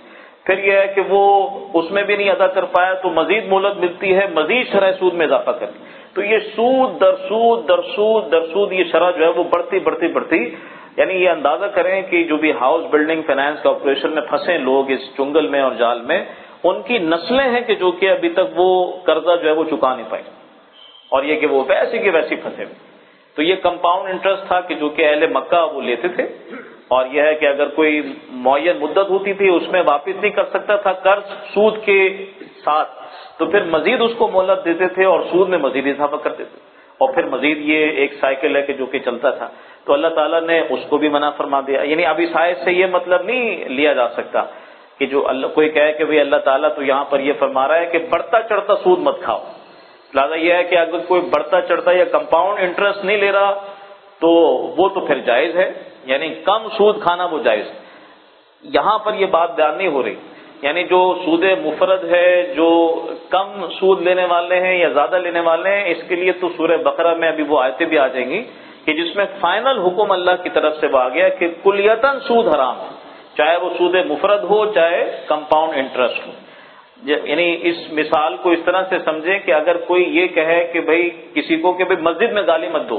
پھر یہ ہے کہ وہ اس میں بھی نہیں ادا کر پایا تو مزید مہلت ملتی ہے مزید شرح سود میں اضافہ کر کے. تو یہ سود در سود در سود در سود یہ شرح جو ہے وہ بڑھتی بڑھتی بڑھتی، یعنی یہ اندازہ کریں کہ جو بھی ہاؤس بلڈنگ فائنانس کارپوریشن میں پھنسے لوگ اس چنگل میں اور جال میں، ان کی نسلیں ہیں کہ جو کہ ابھی تک وہ قرضہ جو ہے وہ چکا نہیں پائی، اور یہ کہ وہ ویسی کہ ویسی پھنسے ہوئے. تو یہ کمپاؤنڈ انٹرسٹ تھا کہ جو کہ اہل مکہ وہ لیتے تھے، اور یہ ہے کہ اگر کوئی معین مدت ہوتی تھی اس میں واپس نہیں کر سکتا تھا قرض سود کے ساتھ، تو پھر مزید اس کو مہلت دیتے تھے اور سود میں مزید اضافہ کرتے تھے، اور پھر مزید یہ ایک سائیکل ہے کہ جو کہ چلتا تھا. تو اللہ تعالیٰ نے اس کو بھی منع فرما دیا. یعنی اب اس آیت سے یہ مطلب نہیں لیا جا سکتا کہ جو اللہ کوئی کہے کہ بھئی اللہ تعالیٰ تو یہاں پر یہ فرما رہا ہے کہ بڑھتا چڑھتا سود مت کھاؤ. لہٰذا یہ ہے کہ اگر کوئی بڑھتا چڑھتا یا کمپاؤنڈ انٹرسٹ نہیں لے رہا تو وہ تو پھر جائز ہے، یعنی کم سود کھانا وہ جائز ہے. یہاں پر یہ بات بیان نہیں ہو رہی، یعنی جو سود مفرد ہے، جو کم سود لینے والے ہیں یا زیادہ لینے والے ہیں، اس کے لیے تو سورہ بقرہ میں ابھی وہ آیتیں بھی آ جائیں گی کہ جس میں فائنل حکم اللہ کی طرف سے وہ آ گیا کہ کلیتاً سود حرام ہے، چاہے وہ سود مفرد ہو چاہے کمپاؤنڈ انٹرسٹ ہو. یعنی اس مثال کو اس طرح سے سمجھیں کہ اگر کوئی یہ کہے کہ بھئی کسی کو کہ بھئی مسجد میں گالی مت دو،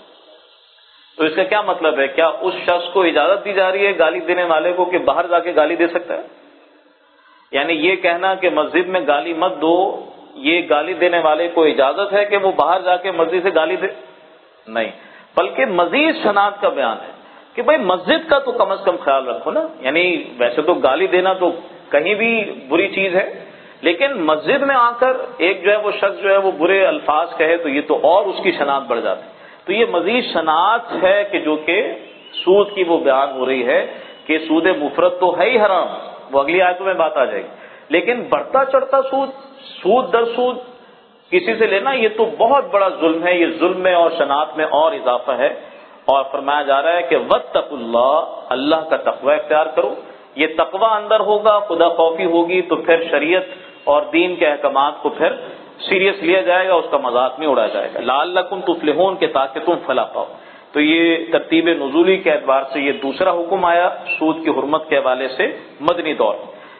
تو اس کا کیا مطلب ہے؟ کیا اس شخص کو اجازت دی جا رہی ہے گالی دینے والے کو کہ باہر جا کے گالی دے سکتا ہے؟ یعنی یہ کہنا کہ مسجد میں گالی مت دو، یہ گالی دینے والے کو اجازت ہے کہ وہ باہر جا کے مسجد سے گالی دے؟ نہیں، بلکہ مزید شناعت کا بیان ہے کہ بھئی مسجد کا تو کم از کم خیال رکھو نا. یعنی ویسے تو گالی دینا تو کہیں بھی بری چیز ہے، لیکن مسجد میں آ کر ایک جو ہے وہ شخص جو ہے وہ برے الفاظ کہے تو یہ تو اور اس کی شناعت بڑھ جاتی. تو یہ مزید شناعت ہے کہ جو کہ سود کی وہ بیان ہو رہی ہے کہ سود مفرد تو ہے ہی حرام، وہ اگلی آیتوں میں بات آ جائے گی، لیکن بڑھتا چڑھتا سود، سود در سود کسی سے لینا یہ تو بہت بڑا ظلم ہے. یہ ظلم میں اور شناعت میں اور اضافہ ہے. اور فرمایا جا رہا ہے کہ واتقوا اللہ، اللہ کا تقوی اختیار کرو. یہ تقوی اندر ہوگا، خدا خوفی ہوگی، تو پھر شریعت اور دین کے احکامات کو پھر سیریس لیا جائے گا، اس کا مذاق نہیں اڑایا جائے گا. لعلکم تفلحون، کہ تاکہ تم فلاح پاؤ. تو یہ ترتیب نزولی کے اعتبار سے یہ دوسرا حکم آیا سود کی حرمت کے حوالے سے مدنی دور.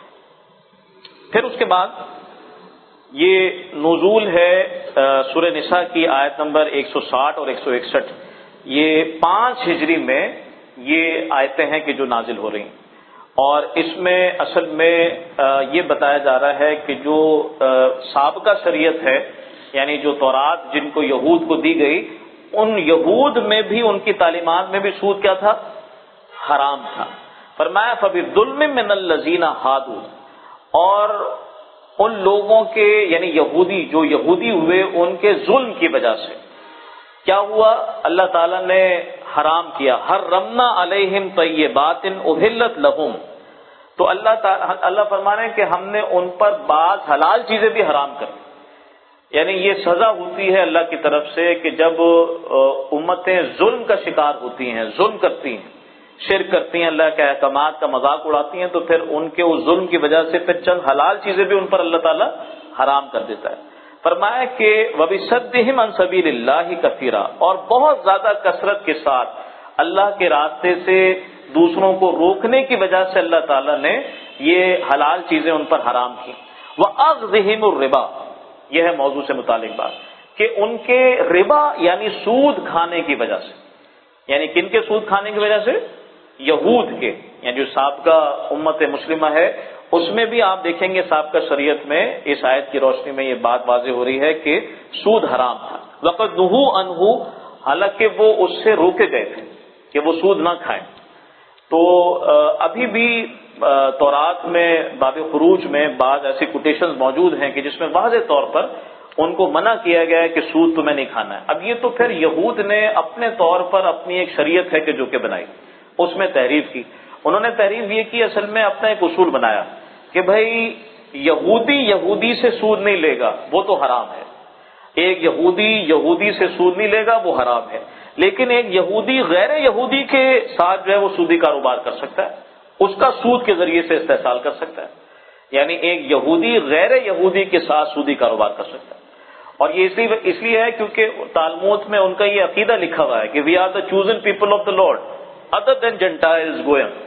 پھر اس کے بعد یہ نزول ہے سورہ نساء کی آیت نمبر ایک سو ساٹھ اور ایک سو اکسٹھ. یہ پانچ ہجری میں یہ آیتیں ہیں کہ جو نازل ہو رہی ہیں، اور اس میں اصل میں یہ بتایا جا رہا ہے کہ جو سابقہ شریعت ہے، یعنی جو تورات جن کو یہود کو دی گئی، ان یہود میں بھی ان کی تعلیمات میں بھی سود کیا تھا؟ حرام تھا. فرمایا فَبِظُلْمٍ مِّنَ الَّذِينَ هَادُوا، اور ان لوگوں کے یعنی یہودی جو یہودی ہوئے ان کے ظلم کی وجہ سے کیا ہوا؟ اللہ تعالیٰ نے حرام کیا. حرمنا علیہم طیبات احلت لہم، تو اللہ تعالیٰ اللہ فرما رہے ہیں کہ ہم نے ان پر بعض حلال چیزیں بھی حرام کر دی. یعنی یہ سزا ہوتی ہے اللہ کی طرف سے کہ جب امتیں ظلم کا شکار ہوتی ہیں، ظلم کرتی ہیں، شرک کرتی ہیں، اللہ کے احکامات کا مذاق اڑاتی ہیں، تو پھر ان کے اس ظلم کی وجہ سے پھر چند حلال چیزیں بھی ان پر اللہ تعالیٰ حرام کر دیتا ہے. فرمایا کہ وَبِصَدِّهِمْ عَنْ سَبِيلِ اللَّهِ كَثِيرًا، اور بہت زیادہ کثرت کے ساتھ اللہ کے راستے سے دوسروں کو روکنے کی وجہ سے اللہ تعالیٰ نے یہ حلال چیزیں ان پر حرام کی. وَأَخْذِهِمُ الرِّبَا، یہ ہے موضوع سے متعلق بات کہ ان کے ربا یعنی سود کھانے کی وجہ سے، یعنی کن کے سود کھانے کی وجہ سے؟ یہود کے، یعنی جو سابقہ امت مسلمہ ہے اس میں بھی آپ دیکھیں گے سابقہ شریعت میں اس آیت کی روشنی میں یہ بات واضح ہو رہی ہے کہ سود حرام تھا. وَقَدْ نُهُوا عَنْهُ، حالانکہ وہ اس سے روکے گئے تھے کہ وہ سود نہ کھائیں. تو ابھی بھی تورات میں باب خروج میں بعض ایسی کوٹیشنز موجود ہیں کہ جس میں واضح طور پر ان کو منع کیا گیا ہے کہ سود تمہیں نہیں کھانا ہے. اب یہ تو پھر یہود نے اپنے طور پر اپنی ایک شریعت ہے کہ جو کہ بنائی، اس میں تحریف کی. انہوں نے تحریف یہ کی اصل میں اپنا ایک اصول بنایا کہ بھائی یہودی یہودی سے سود نہیں لے گا، وہ تو حرام ہے. ایک یہودی یہودی سے سود نہیں لے گا، وہ حرام ہے. لیکن ایک یہودی غیر یہودی کے ساتھ جو ہے وہ سودی کاروبار کر سکتا ہے، اس کا سود کے ذریعے سے استحصال کر سکتا ہے. یعنی ایک یہودی غیر یہودی کے ساتھ سودی کاروبار کر سکتا ہے. اور یہ اس لیے اس لیے ہے کیونکہ تالمود میں ان کا یہ عقیدہ لکھا ہوا ہے کہ we are the chosen people of the lord other than gentiles گوئم،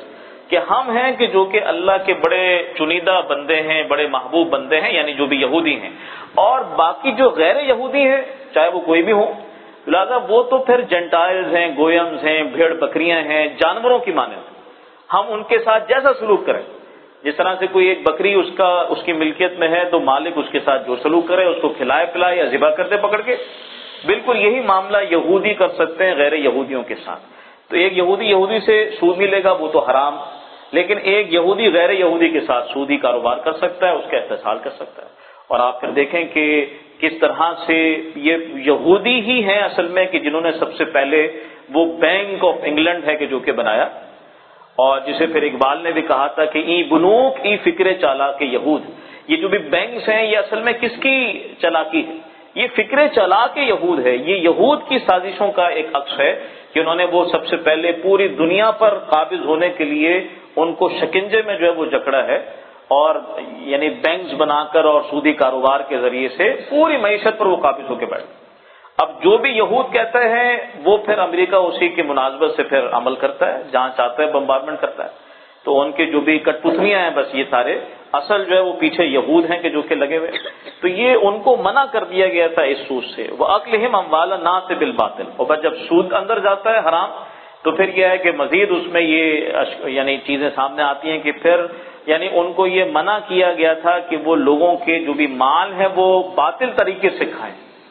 کہ ہم ہیں کہ جو کہ اللہ کے بڑے چنیدہ بندے ہیں، بڑے محبوب بندے ہیں، یعنی جو بھی یہودی ہیں، اور باقی جو غیر یہودی ہیں چاہے وہ کوئی بھی ہوں، لہٰذا وہ تو پھر جنٹائلز ہیں، گویمز ہیں، بھیڑ بکریاں ہیں، جانوروں کی مانند ہم ان کے ساتھ جیسا سلوک کریں. جس طرح سے کوئی ایک بکری اس کا اس کی ملکیت میں ہے تو مالک اس کے ساتھ جو سلوک کرے، اس کو کھلائے پلائے یا ذبح کرتے پکڑ کے، بالکل یہی معاملہ یہودی کر سکتے ہیں غیر یہودیوں کے ساتھ. تو ایک یہودی یہودی سے سود بھی لے گا وہ تو حرام، لیکن ایک یہودی غیر یہودی کے ساتھ سودی کاروبار کر سکتا ہے، اس کا استحصال کر سکتا ہے. اور آپ پھر دیکھیں کہ کس طرح سے یہ یہودی ہی ہیں اصل میں کہ جنہوں نے سب سے پہلے وہ بینک آف انگلینڈ ہے کہ جو کہ بنایا، اور جسے پھر اقبال نے بھی کہا تھا کہ ای بنوک ای فکر چالاک یہود. یہ جو بھی بینکس ہیں یہ اصل میں کس کی چالاکی ہے؟ یہ فکر چالاک یہود ہے. یہ یہود کی سازشوں کا ایک عکس ہے کہ انہوں نے وہ سب سے پہلے پوری دنیا پر قابض ہونے کے لیے ان کو شکنجے میں جو ہے وہ جکڑا ہے، اور یعنی بینکس بنا کر اور سودی کاروبار کے ذریعے سے پوری معیشت پر وہ قابض ہو کے بیٹھے. اب جو بھی یہود کہتے ہیں وہ پھر امریکہ اسی کی مناسبت سے پھر عمل کرتا ہے، جہاں چاہتا ہے بمبارمنٹ کرتا ہے. تو ان کے جو بھی کٹ پتلیاں ہیں بس یہ سارے اصل جو ہے وہ پیچھے یہود ہیں کہ جو کہ لگے ہوئے. تو یہ ان کو منع کر دیا گیا تھا اس سود سے. وہ اکلہم اموال الناس بالباطل. اور بس جب سود اندر جاتا ہے حرام تو پھر یہ ہے کہ مزید اس میں یہ یعنی چیزیں سامنے آتی ہیں کہ پھر یعنی ان کو یہ منع کیا گیا تھا کہ وہ لوگوں کے جو بھی مال ہے وہ باطل طریقے سے کھائیں.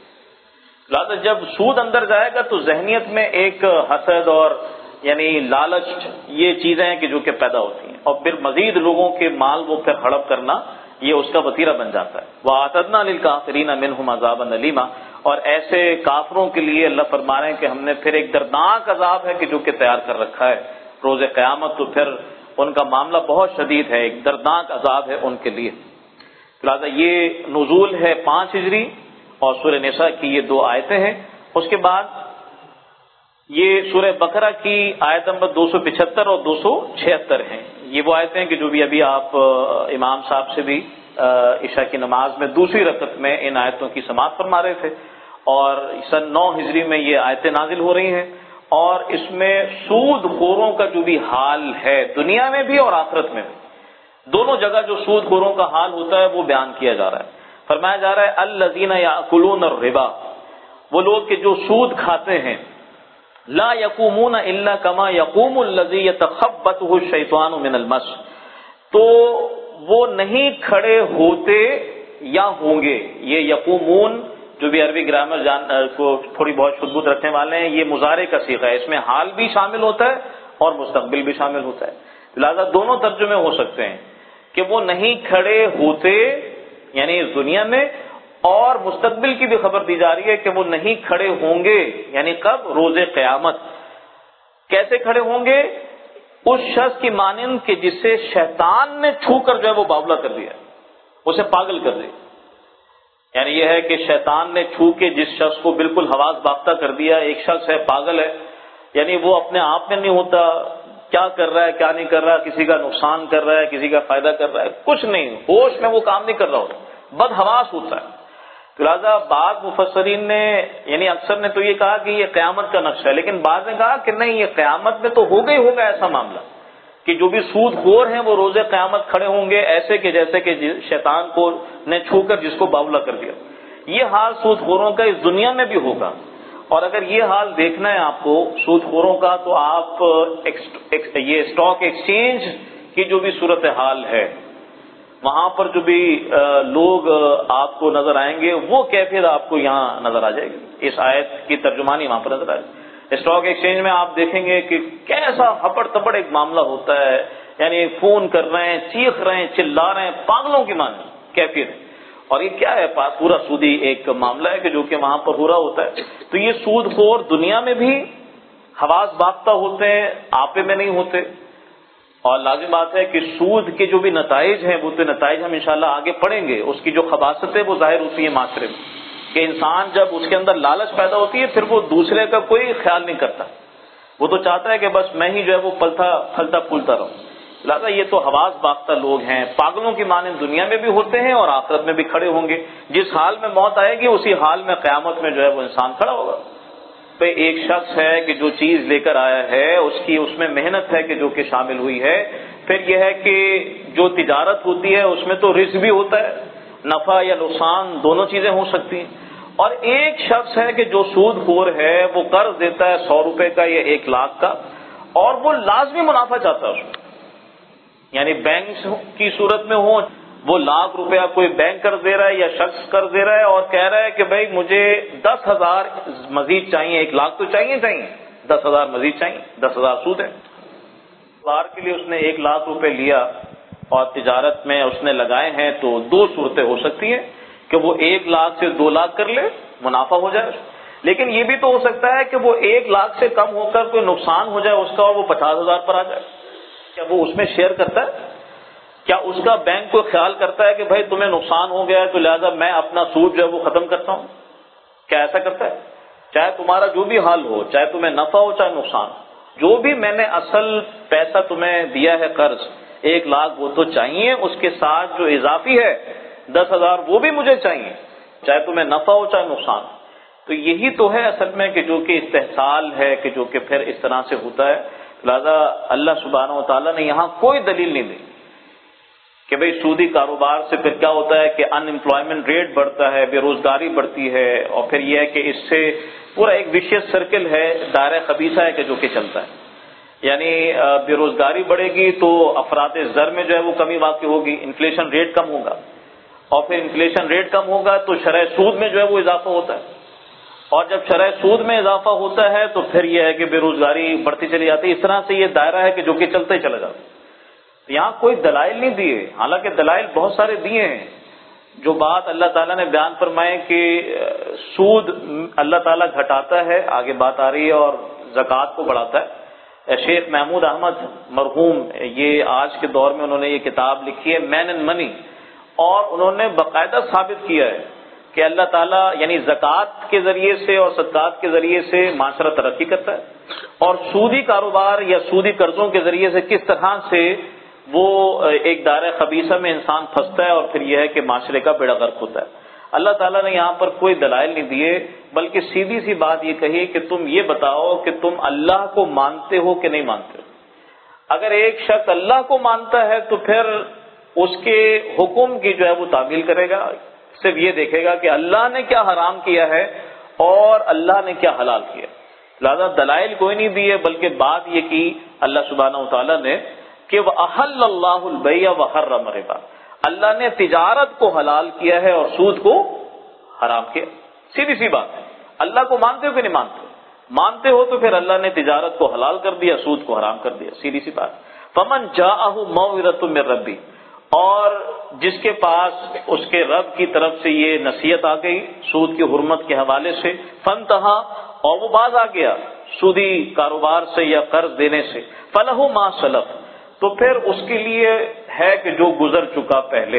لہٰذا جب سود اندر جائے گا تو ذہنیت میں ایک حسد اور یعنی لالچ یہ چیزیں ہیں کہ جو کہ پیدا ہوتی ہیں، اور پھر مزید لوگوں کے مال وہ پھر ہڑپ کرنا یہ اس کا وتیرہ بن جاتا ہے. وَأَعْتَدْنَا لِلْكَافِرِينَ مِنْهُمْ عَذَابًا أَلِيمًا. اور ایسے کافروں کے لیے اللہ فرما رہے ہیں کہ ہم نے پھر ایک دردناک عذاب ہے کہ جو کہ تیار کر رکھا ہے روز قیامت. تو پھر ان کا معاملہ بہت شدید ہے، ایک دردناک عذاب ہے ان کے لیے. لہٰذا یہ نزول ہے پانچ ہجری اور سورہ نساء کی یہ دو آیتیں ہیں. اس کے بعد یہ سورہ بقرہ کی آیت نمبر دو سو پچہتر اور دو سو چھہتر ہیں. یہ وہ آیتیں ہیں کہ جو بھی ابھی آپ امام صاحب سے بھی عشاء کی نماز میں دوسری رکعت میں ان آیتوں کی سماعت فرما رہے تھے، اور سن نو ہجری میں یہ آیتیں نازل ہو رہی ہیں. اور اس میں سود خوروں کا جو بھی حال ہے دنیا میں بھی اور آخرت میں بھی، دونوں جگہ جو سود خوروں کا حال ہوتا ہے وہ بیان کیا جا رہا ہے. فرمایا جا رہا ہے الذین یاکلون الربا، وہ لوگ کہ جو سود کھاتے ہیں، لا یقومون الا کما یقوم الذی یتخبطہ الشیطان من المس، تو وہ نہیں کھڑے ہوتے یا ہوں گے. یہ یقومون جو بھی عربی گرامر جان کو تھوڑی بہت شدت رکھنے والے ہیں، یہ مضارع کا صیغہ ہے، اس میں حال بھی شامل ہوتا ہے اور مستقبل بھی شامل ہوتا ہے. لہذا دونوں ترجمے ہو سکتے ہیں کہ وہ نہیں کھڑے ہوتے یعنی اس دنیا میں، اور مستقبل کی بھی خبر دی جا رہی ہے کہ وہ نہیں کھڑے ہوں گے یعنی کب؟ روز قیامت. کیسے کھڑے ہوں گے؟ اس شخص کی مانند کہ جسے شیطان نے چھو کر جو ہے وہ باولا کر دیا، اسے پاگل کر دیا. یعنی یہ ہے کہ شیطان نے چھو کے جس شخص کو بالکل حواس باختہ کر دیا. ایک شخص ہے پاگل ہے، یعنی وہ اپنے آپ میں نہیں ہوتا، کیا کر رہا ہے کیا نہیں کر رہا ہے، کسی کا نقصان کر رہا ہے کسی کا فائدہ کر رہا ہے، کچھ نہیں، ہوش میں وہ کام نہیں کر رہا ہوتا، بد حواس ہوتا ہے. لہٰذا بعض مفسرین نے یعنی اکثر نے تو یہ کہا کہ یہ قیامت کا نقشہ ہے، لیکن بعض نے کہا کہ نہیں، یہ قیامت میں تو ہوگا ہی ہوگا ایسا معاملہ کہ جو بھی سود خور ہیں وہ روز قیامت کھڑے ہوں گے ایسے کہ جیسے کہ شیطان کو نے چھو کر جس کو باولا کر دیا. یہ حال سود خوروں کا اس دنیا میں بھی ہوگا. اور اگر یہ حال دیکھنا ہے آپ کو سود خوروں کا تو آپ یہ اسٹاک ایکسچینج کی جو بھی صورتحال ہے وہاں پر جو بھی لوگ آپ کو نظر آئیں گے وہ کیفیت آپ کو یہاں نظر آ جائے گی. اس آیت کی ترجمانی وہاں پر نظر آئے گی. اسٹاک ایکسچینج میں آپ دیکھیں گے کہ کیسا ہپڑ تپڑ ایک معاملہ ہوتا ہے، یعنی فون کر رہے ہیں، چیخ رہے ہیں، چلا رہے ہیں، پاگلوں کی مانند کیفیت. اور یہ کیا ہے؟ پورا سودی ایک معاملہ ہے کہ جو کہ وہاں پر ہو رہا ہوتا ہے. تو یہ سود خور دنیا میں بھی حواس باختہ ہوتے ہیں، آپے میں نہیں ہوتے. اور لازم بات ہے کہ سود کے جو بھی نتائج ہیں وہ تو نتائج ہم انشاءاللہ آگے پڑھیں گے. اس کی جو خباثتیں وہ ظاہر ہوتی ہیں معاشرے میں کہ انسان جب اس کے اندر لالچ پیدا ہوتی ہے پھر وہ دوسرے کا کوئی خیال نہیں کرتا، وہ تو چاہتا ہے کہ بس میں ہی جو ہے وہ پلتا پھلتا پھولتا رہوں. لہٰذا یہ تو حواس باختہ لوگ ہیں، پاگلوں کی مانند دنیا میں بھی ہوتے ہیں اور آخرت میں بھی کھڑے ہوں گے. جس حال میں موت آئے گی اسی حال میں قیامت میں جو ہے وہ انسان کھڑا ہوگا. پہ ایک شخص ہے کہ جو چیز لے کر آیا ہے اس کی اس میں محنت ہے کہ جو کہ شامل ہوئی ہے. پھر یہ ہے کہ جو تجارت ہوتی ہے اس میں تو رزق بھی ہوتا ہے، نفع یا نقصان دونوں چیزیں ہو سکتی ہیں. اور ایک شخص ہے کہ جو سود خور ہے، وہ قرض دیتا ہے سو روپے کا یا ایک لاکھ کا، اور وہ لازمی منافع چاہتا ہے اس میں. یعنی بینک کی صورت میں ہو، وہ لاکھ روپیہ کوئی بینک قرض دے رہا ہے یا شخص قرض دے رہا ہے اور کہہ رہا ہے کہ بھائی مجھے دس ہزار مزید چاہیے، ایک لاکھ تو چاہیے چاہیے دس ہزار مزید چاہیے، دس ہزار سود ہے. بار کے لیے اس نے ایک لاکھ روپے لیا اور تجارت میں اس نے لگائے ہیں، تو دو صورتیں ہو سکتی ہیں کہ وہ ایک لاکھ سے دو لاکھ کر لے، منافع ہو جائے. لیکن یہ بھی تو ہو سکتا ہے کہ وہ ایک لاکھ سے کم ہو کر کوئی نقصان ہو جائے اس کا اور وہ پچاس ہزار پر آ جائے. کیا وہ اس میں شیئر کرتا ہے؟ کیا اس کا بینک کو خیال کرتا ہے کہ بھائی تمہیں نقصان ہو گیا ہے تو لہذا میں اپنا سود جو ہے وہ ختم کرتا ہوں؟ کیا ایسا کرتا ہے؟ چاہے تمہارا جو بھی حال ہو، چاہے تمہیں نفع ہو چاہے نقصان، جو بھی میں نے اصل پیسہ تمہیں دیا ہے قرض ایک لاکھ وہ تو چاہیے، اس کے ساتھ جو اضافی ہے دس ہزار وہ بھی مجھے چاہیے، چاہے تمہیں نفع ہو چاہے نقصان. تو یہی تو ہے اصل میں کہ جو کہ استحصال ہے کہ جو کہ پھر اس طرح سے ہوتا ہے. لہذا اللہ سبحانہ و تعالیٰ نے یہاں کوئی دلیل نہیں دی کہ بھئی سودی کاروبار سے پھر کیا ہوتا ہے کہ ان امپلائمنٹ ریٹ بڑھتا ہے، بے روزگاری بڑھتی ہے، اور پھر یہ ہے کہ اس سے پورا ایک ویشیس سرکل ہے، دائرہ خبیثہ ہے کہ جو کہ چلتا ہے. یعنی بے روزگاری بڑھے گی تو افراط زر میں جو ہے وہ کمی واقع ہوگی، انفلیشن ریٹ کم ہوگا، اور پھر انفلیشن ریٹ کم ہوگا تو شرح سود میں جو ہے وہ اضافہ ہوتا ہے، اور جب شرح سود میں اضافہ ہوتا ہے تو پھر یہ ہے کہ بے روزگاری بڑھتی چلی جاتی ہے. اس طرح سے یہ دائرہ ہے کہ جو کہ چلتا ہی چلا جاتا ہے. یہاں کوئی دلائل نہیں دیے، حالانکہ دلائل بہت سارے دیے ہیں. جو بات اللہ تعالیٰ نے بیان فرمائے کہ سود اللہ تعالیٰ گھٹاتا ہے، آگے بات آ رہی ہے، اور زکوٰۃ کو بڑھاتا ہے. شیخ محمود احمد مرحوم، یہ آج کے دور میں انہوں نے یہ کتاب لکھی ہے مین اینڈ منی، اور انہوں نے باقاعدہ ثابت کیا ہے کہ اللہ تعالیٰ یعنی زکوٰۃ کے ذریعے سے اور صدقات کے ذریعے سے معاشرہ ترقی کرتا ہے، اور سودی کاروبار یا سودی قرضوں کے ذریعے سے کس طرح سے وہ ایک دائرہ خبیثہ میں انسان پھنستا ہے اور پھر یہ ہے کہ معاشرے کا بیڑا غرق ہوتا ہے. اللہ تعالیٰ نے یہاں پر کوئی دلائل نہیں دیے، بلکہ سیدھی سی بات یہ کہی کہ تم یہ بتاؤ کہ تم اللہ کو مانتے ہو کہ نہیں مانتے ہو. اگر ایک شخص اللہ کو مانتا ہے تو پھر اس کے حکم کی جو ہے وہ تعمیل کرے گا، صرف یہ دیکھے گا کہ اللہ نے کیا حرام کیا ہے اور اللہ نے کیا حلال کیا. لہذا دلائل کوئی نہیں دیے، بلکہ بات یہ کی اللہ سبحانہ و تعالیٰ نے کہ وَأَحَلَّ اللَّهُ الْبَيْعَ وَحَرَّمَ الرِّبَا، اللہ نے تجارت کو حلال کیا ہے اور سود کو حرام کیا. سیدھی سی بات ہے. اللہ کو مانتے ہو کہ نہیں مانتے ہو؟ مانتے ہو تو پھر اللہ نے تجارت کو حلال کر دیا، سود کو حرام کر دیا. سیدھی سی بات. فَمَنْ جَاءَهُ مَوْعِظَةٌ مِّن رَّبِّهِ، اور جس کے پاس اس کے رب کی طرف سے یہ نصیحت آ گئی سود کی حرمت کے حوالے سے، فَانْتَهَا، اور وہ باز آ گیا سودی کاروبار سے یا قرض دینے سے، فَلَهُ مَا سَلَفَ، تو پھر اس کے لیے ہے کہ جو گزر چکا پہلے،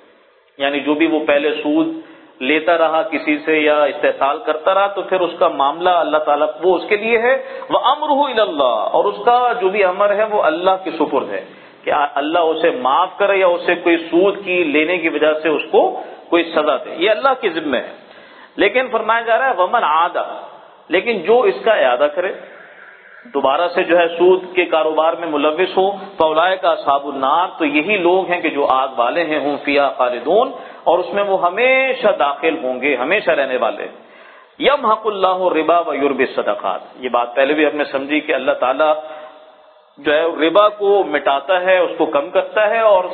یعنی جو بھی وہ پہلے سود لیتا رہا کسی سے یا استحصال کرتا رہا تو پھر اس کا معاملہ اللہ تعالیٰ وہ اس کے لیے ہے. وَأَمْرُهُ إِلَى اللَّهِ، اور اس کا جو بھی امر ہے وہ اللہ کے سپرد ہے کہ اللہ اسے معاف کرے یا اسے کوئی سود کی لینے کی وجہ سے اس کو کوئی سزا دے، یہ اللہ کے ذمہ ہے. لیکن فرمایا جا رہا ہے وَمَنْ عَادَ، لیکن جو اس کا اعادہ کرے، دوبارہ سے جو ہے سود کے کاروبار میں ملوث ہو، فَأُولَٰئِکَ أَصْحَابُ النَّارِ، تو یہی لوگ ہیں کہ جو آگ والے ہیں، ہم فیہا خالدون، اور اس میں وہ ہمیشہ داخل ہوں گے، ہمیشہ رہنے والے. یمحق اللہ الربا ویربی الصدقات، یہ بات پہلے بھی ہم نے سمجھی کہ اللہ تعالیٰ جو ہے ربا کو مٹاتا ہے، اس کو کم کرتا ہے، اور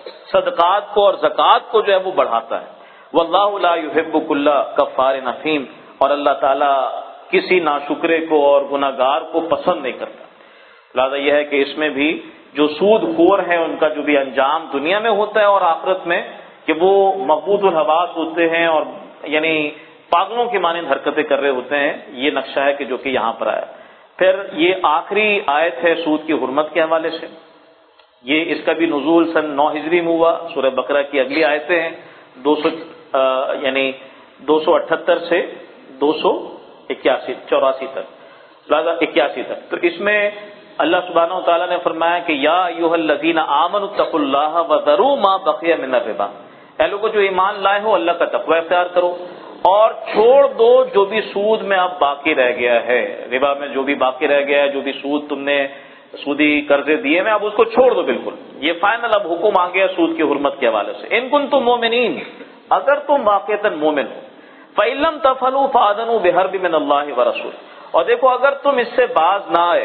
صدقات کو اور زکوٰۃ کو جو ہے وہ بڑھاتا ہے. واللہ لا يحب كل کفار اثیم، اور اللہ تعالیٰ کسی ناشکرے کو اور گناہ گار کو پسند نہیں کرتا. لہذا یہ ہے کہ اس میں بھی جو سود خور ہیں ان کا جو بھی انجام دنیا میں ہوتا ہے اور آخرت میں کہ وہ مغبوط الحواس ہوتے ہیں اور یعنی پاگلوں کی مانند حرکتیں کر رہے ہوتے ہیں. یہ نقشہ ہے کہ جو کہ یہاں پر آیا. پھر یہ آخری آیت ہے سود کی حرمت کے حوالے سے، یہ اس کا بھی نزول سن نو ہجری میں ہوا. سورہ بقرہ کی اگلی آیتیں ہیں دو سو یعنی دو سو اٹھہتر سے دو سو اکیاسی چوراسی تک، لہٰذا اکیاسی تک. تو اس میں اللہ سبحانہ و تعالیٰ نے فرمایا کہ یا ایھا الذین آمنوا اتقوا اللہ وذروا ما بقی من الربا، اے لوگوں جو ایمان لائے ہو اللہ کا تقوی اختیار کرو اور چھوڑ دو جو بھی سود میں اب باقی رہ گیا ہے، ربا میں جو بھی باقی رہ گیا ہے، جو بھی سود تم نے سودی قرضے دیے میں اب اس کو چھوڑ دو بالکل. یہ فائنل اب حکم آ گیا سود کی حرمت کے حوالے سے. ان کنتم مومنین، اگر تم واقعتاً مومن ہو. فَإِن لَّمْ تَفْعَلُوا فَأَذَنُوا بِحَرْبٍ مِّنَ اللَّهِ وَرَسُولِهِ، اور دیکھو اگر تم اس سے باز نہ آئے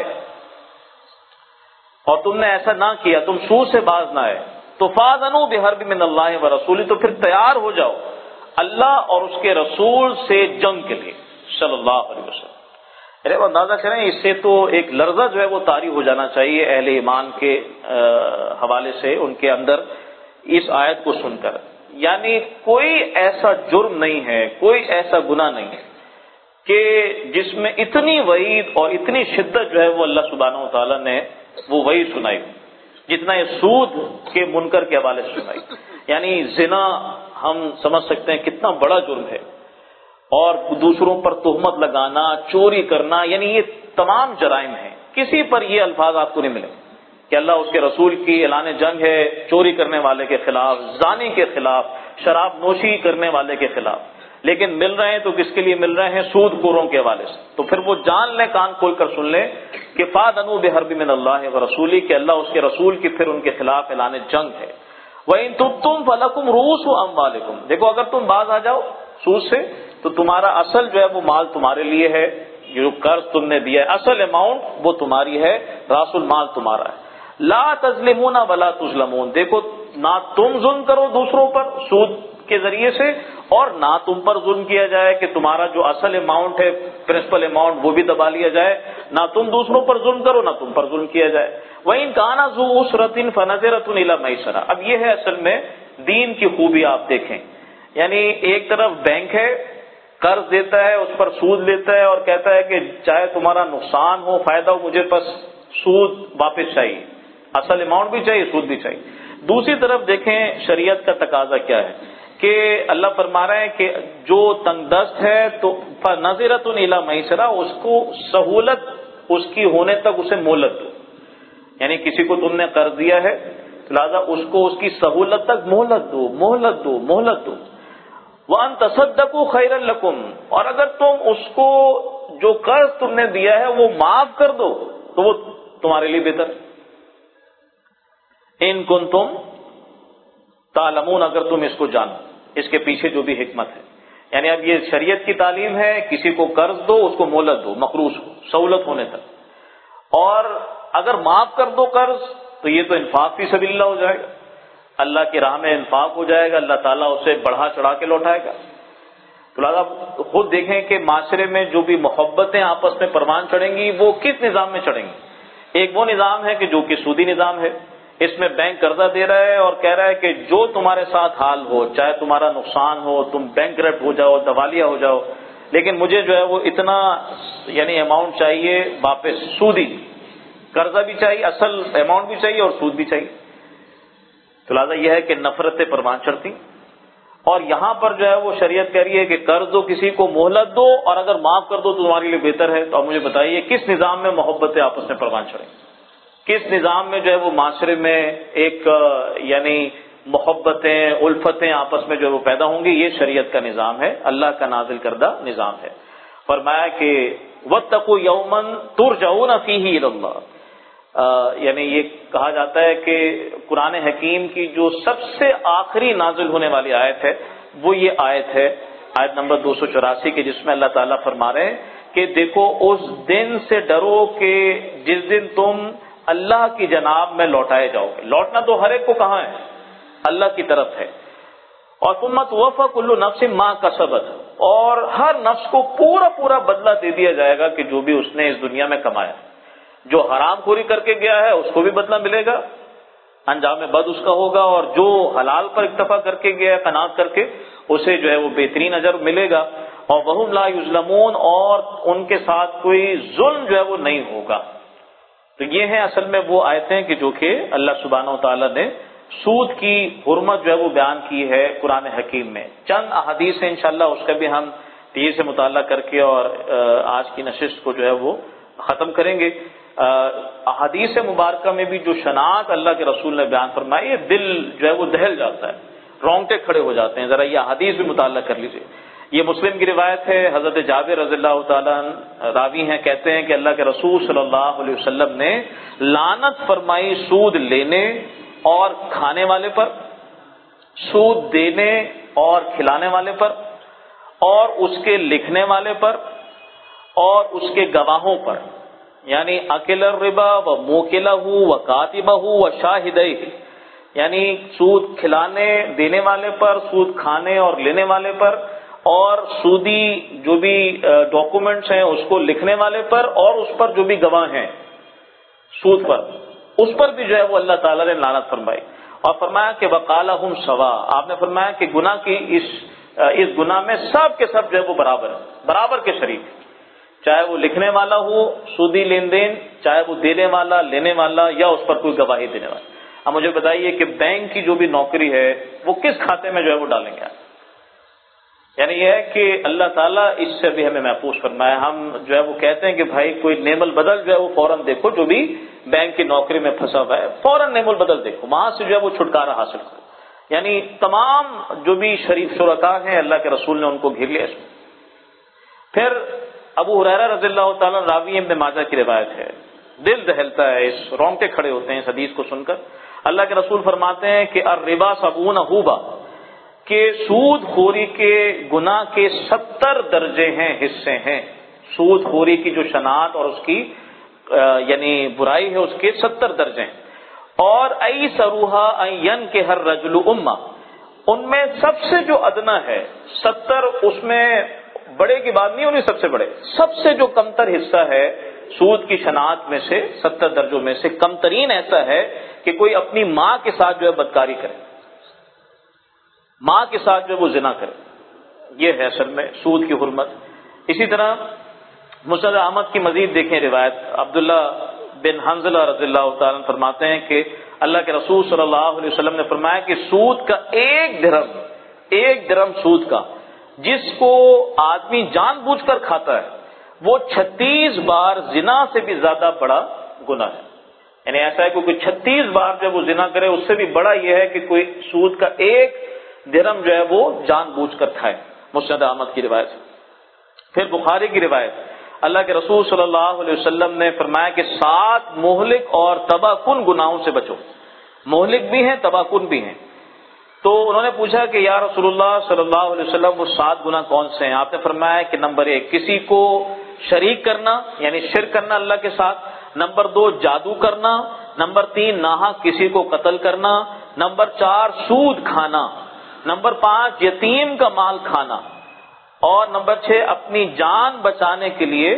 اور تم نے ایسا نہ کیا، تم سود سے باز نہ آئے، تو فَأَذَنُوا بِحَرْبٍ مِّنَ اللَّهِ وَرَسُولِهِ، تو پھر تیار ہو جاؤ اللہ اور اس کے رسول سے جنگ کے لیے صلی اللہ علیہ وسلم. ارے وہ اندازہ کریں، اس سے تو ایک لرزہ جو ہے وہ طاری ہو جانا چاہیے اہل ایمان کے حوالے سے ان کے اندر اس آیت کو سن کر. یعنی کوئی ایسا جرم نہیں ہے، کوئی ایسا گناہ نہیں ہے کہ جس میں اتنی وعید اور اتنی شدت جو ہے وہ اللہ سبحانہ و تعالیٰ نے وہ وعید سنائی جتنا یہ سود کے منکر کے حوالے سے سنائی. یعنی زنا ہم سمجھ سکتے ہیں کتنا بڑا جرم ہے، اور دوسروں پر تہمت لگانا، چوری کرنا، یعنی یہ تمام جرائم ہیں. کسی پر یہ الفاظ آپ کو نہیں ملیں کہ اللہ اس کے رسول کی اعلان جنگ ہے چوری کرنے والے کے خلاف، زانی کے خلاف، شراب نوشی کرنے والے کے خلاف. لیکن مل رہے ہیں تو کس کے لیے مل رہے ہیں؟ سود خوروں کے حوالے سے. تو پھر وہ جان لیں، کان کھول کر سن لیں کہ فَأَذَنُوا بِحَرْبٍ مِّنَ اللَّهِ وَرَسُولِهِ، کہ اللہ اس کے رسول کی پھر ان کے خلاف اعلان جنگ ہے. وَإِن تُبْتُمْ فَلَكُمْ رُءُوسُ أَمْوَالِكُمْ، دیکھو اگر تم باز آ جاؤ سود سے تو تمہارا اصل جو ہے وہ مال تمہارے لیے ہے. جو قرض تم نے دیا ہے اصل اماؤنٹ وہ تمہاری ہے، راس المال تمہارا ہے. لا تظلمون ولا تظلمون، دیکھو نہ تم ظلم کرو دوسروں پر سود کے ذریعے سے، اور نہ تم پر ظلم کیا جائے کہ تمہارا جو اصل اماؤنٹ ہے پرنسپل اماؤنٹ وہ بھی دبا لیا جائے. نہ تم دوسروں پر ظلم کرو نہ تم پر ظلم کیا جائے. وَإِن كَانَ ذُو عُسْرَةٍ فَنَظِرَةٌ إِلَىٰ مَيْسَرَةٍ، اب یہ ہے اصل میں دین کی خوبی. آپ دیکھیں یعنی ایک طرف بینک ہے، قرض دیتا ہے، اس پر سود لیتا ہے اور کہتا ہے کہ چاہے تمہارا نقصان ہو فائدہ ہو مجھے بس سود واپس چاہیے، اصل اماؤنٹ بھی چاہیے سود بھی چاہیے. دوسری طرف دیکھیں شریعت کا تقاضا کیا ہے کہ اللہ فرما رہے ہیں کہ جو تنگ دست ہے تو فَنَظِرَةٌ إِلَىٰ مَيْسَرَةٍ، اس کو سہولت اس کی ہونے تک اسے مہلت دو. یعنی کسی کو تم نے قرض دیا ہے لہٰذا اس کو اس کی سہولت تک مہلت دو مہلت دو مہلت دو. وَأَن تَصَدَّقُوا خَيْرًا لَكُمْ، اور اگر تم اس کو جو قرض تم نے دیا ہے وہ معاف کر دو تو وہ تمہارے لیے بہتر. ان کنتم تعلمون، اگر تم اس کو جانو، اس کے پیچھے جو بھی حکمت ہے. یعنی اب یہ شریعت کی تعلیم ہے، کسی کو قرض دو اس کو مہلت دو مقروض ہو سہولت ہونے تک، اور اگر معاف کر دو قرض تو یہ تو انفاق فی سبیل اللہ ہو جائے گا، اللہ کی راہ میں انفاق ہو جائے گا، اللہ تعالیٰ اسے بڑھا چڑھا کے لوٹائے گا. تو لہٰذا خود دیکھیں کہ معاشرے میں جو بھی محبتیں آپس میں پروان چڑھیں گی وہ کس نظام میں چڑھیں گی. ایک وہ نظام ہے کہ جو کہ سودی نظام ہے، اس میں بینک قرضہ دے رہا ہے اور کہہ رہا ہے کہ جو تمہارے ساتھ حال ہو، چاہے تمہارا نقصان ہو، تم بینکرپٹ ہو جاؤ، دیوالیہ ہو جاؤ، لیکن مجھے جو ہے وہ اتنا یعنی اماؤنٹ چاہیے واپس. سودی قرضہ بھی چاہیے، اصل اماؤنٹ بھی چاہیے اور سود بھی چاہیے. تو لہٰذا یہ ہے کہ نفرتیں پروان چڑھتی. اور یہاں پر جو ہے وہ شریعت کہہ رہی ہے کہ قرض دو کسی کو مہلت دو اور اگر معاف کر دو تو تمہارے لیے بہتر ہے. تو اب مجھے بتائیے کس نظام میں محبتیں آپس میں پروان چڑھیں، کس نظام میں جو ہے وہ معاشرے میں ایک یعنی محبتیں الفتیں آپس میں جو ہے وہ پیدا ہوں گی. یہ شریعت کا نظام ہے، اللہ کا نازل کردہ نظام ہے. فرمایا کہ وَاتَّقُوا يَوْمًا تُرْجَعُونَ فِيهِ إِلَى اللَّهِ، یعنی یہ کہا جاتا ہے کہ قرآن حکیم کی جو سب سے آخری نازل ہونے والی آیت ہے وہ یہ آیت ہے، آیت نمبر دو سو چوراسی کی، جس میں اللہ تعالیٰ فرما رہے ہیں کہ دیکھو اس دن سے ڈرو کہ جس دن تم اللہ کی جناب میں لوٹائے جاؤ گے. لوٹنا تو ہر ایک کو کہاں ہے؟ اللہ کی طرف ہے. اور ثم توفی کل نفس ما کسبت، اور ہر نفس کو پورا پورا بدلہ دے دیا جائے گا کہ جو بھی اس نے اس دنیا میں کمایا. جو حرام خوری کر کے گیا ہے اس کو بھی بدلہ ملے گا، انجام بد اس کا ہوگا، اور جو حلال پر اکتفا کر کے گیا ہے قناعت کر کے اسے جو ہے وہ بہترین اجر ملے گا. اور وہم لا یظلمون، اور ان کے ساتھ کوئی ظلم جو ہے وہ نہیں ہوگا. تو یہ ہیں اصل میں وہ آیتیں کہ جو کہ اللہ سبحانہ و تعالیٰ نے سود کی حرمت جو ہے وہ بیان کی ہے قرآن حکیم میں. چند احادیث ہیں انشاءاللہ اس کا بھی ہم تیزی سے مطالعہ کر کے اور آج کی نشست کو جو ہے وہ ختم کریں گے. احادیث مبارکہ میں بھی جو شناعت اللہ کے رسول نے بیان فرمائی، یہ دل جو ہے وہ دہل جاتا ہے، رونگٹے کھڑے ہو جاتے ہیں. ذرا یہ احادیث بھی مطالعہ کر لیجئے. یہ مسلم کی روایت ہے، حضرت جابر رضی اللہ تعالیٰ عنہ راوی ہیں، کہتے ہیں کہ اللہ کے رسول صلی اللہ علیہ وسلم نے لعنت فرمائی سود لینے اور کھانے والے پر، سود دینے اور کھلانے والے پر، اور اس کے لکھنے والے پر، اور اس کے گواہوں پر، یعنی اکل الربا و موکلہ و کاتبہ و شاہدہ، یعنی سود کھلانے دینے والے پر، سود کھانے اور لینے والے پر، اور سودی جو بھی ڈاکومنٹس ہیں اس کو لکھنے والے پر، اور اس پر جو بھی گواہ ہیں سود پر، اس پر بھی جو ہے وہ اللہ تعالیٰ نے لعنت فرمائی، اور فرمایا کہ وقالہم سوا، آپ نے فرمایا کہ گناہ کی اس اس گناہ میں سب کے سب جو ہے وہ برابر ہے، برابر کے شریک، چاہے وہ لکھنے والا ہو سودی لین دین، چاہے وہ دینے والا لینے والا، یا اس پر کوئی گواہی دینے والا۔ اب مجھے بتائیے کہ بینک کی جو بھی نوکری ہے وہ کس کھاتے میں جو ہے وہ ڈالیں گے؟ یعنی یہ ہے کہ اللہ تعالیٰ اس سے بھی ہمیں محفوظ فرمایا۔ ہم جو ہے وہ کہتے ہیں کہ بھائی کوئی نعم البدل جو ہے وہ فوراً دیکھو، جو بھی بینک کی نوکری میں پھنسا ہوا ہے فوراً نعم البدل دیکھو، وہاں سے جو ہے وہ چھٹکارا حاصل کرو۔ یعنی تمام جو بھی شریف شرکاء ہیں اللہ کے رسول نے ان کو گھیر لیا اس میں۔ پھر ابو ہریرہ رضی اللہ تعالیٰ راوی ابن ماجہ کی روایت ہے، دل دہلتا ہے، اس رونگٹے کھڑے ہوتے ہیں اس حدیث کو سن کر۔ اللہ کے رسول فرماتے ہیں کہ الربا سبعون حوبا، کہ سود خوری کے گناہ کے ستر درجے ہیں، حصے ہیں۔ سود خوری کی جو شناعت اور اس کی یعنی برائی ہے اس کے ستر درجے ہیں۔ اور ایسروہا ان ینکح الرجل امہ، ان میں سب سے جو ادنا ہے ستر، اس میں بڑے کی بات نہیں ہونی، سب سے بڑے، سب سے جو کمتر حصہ ہے سود کی شناعت میں سے، ستر درجوں میں سے کم ترین ایسا ہے کہ کوئی اپنی ماں کے ساتھ جو ہے بدکاری کرے، ماں کے ساتھ جو ہے وہ زنا کرے، یہ ہے اصل میں سود کی حرمت۔ اسی طرح مسند احمد کی مزید دیکھیں روایت، عبداللہ بن حنظلہ رضی اللہ تعالیٰ فرماتے ہیں کہ اللہ کے رسول صلی اللہ علیہ وسلم نے فرمایا کہ سود کا ایک درہم، ایک درہم سود کا جس کو آدمی جان بوجھ کر کھاتا ہے وہ چھتیس بار زنا سے بھی زیادہ بڑا گناہ ہے۔ یعنی ایسا ہے کہ کوئی چھتیس بار جب وہ زنا کرے، اس سے بھی بڑا یہ ہے کہ کوئی سود کا ایک درہم جو ہے وہ جان بوجھ کر کھائے، مسند احمد کی روایت۔ پھر بخاری کی روایت، اللہ کے رسول صلی اللہ علیہ وسلم نے فرمایا کہ سات مہلک اور تباہ کن گناہوں سے بچو، مہلک بھی ہیں تباہ کن بھی ہیں۔ تو انہوں نے پوچھا کہ یا رسول اللہ صلی اللہ علیہ وسلم وہ سات گناہ کون سے ہیں؟ آپ نے فرمایا کہ نمبر ایک کسی کو شریک کرنا یعنی شرک کرنا اللہ کے ساتھ، نمبر دو جادو کرنا، نمبر تین ناحق کسی کو قتل کرنا، نمبر چار سود کھانا، نمبر پانچ یتیم کا مال کھانا، اور نمبر چھ اپنی جان بچانے کے لیے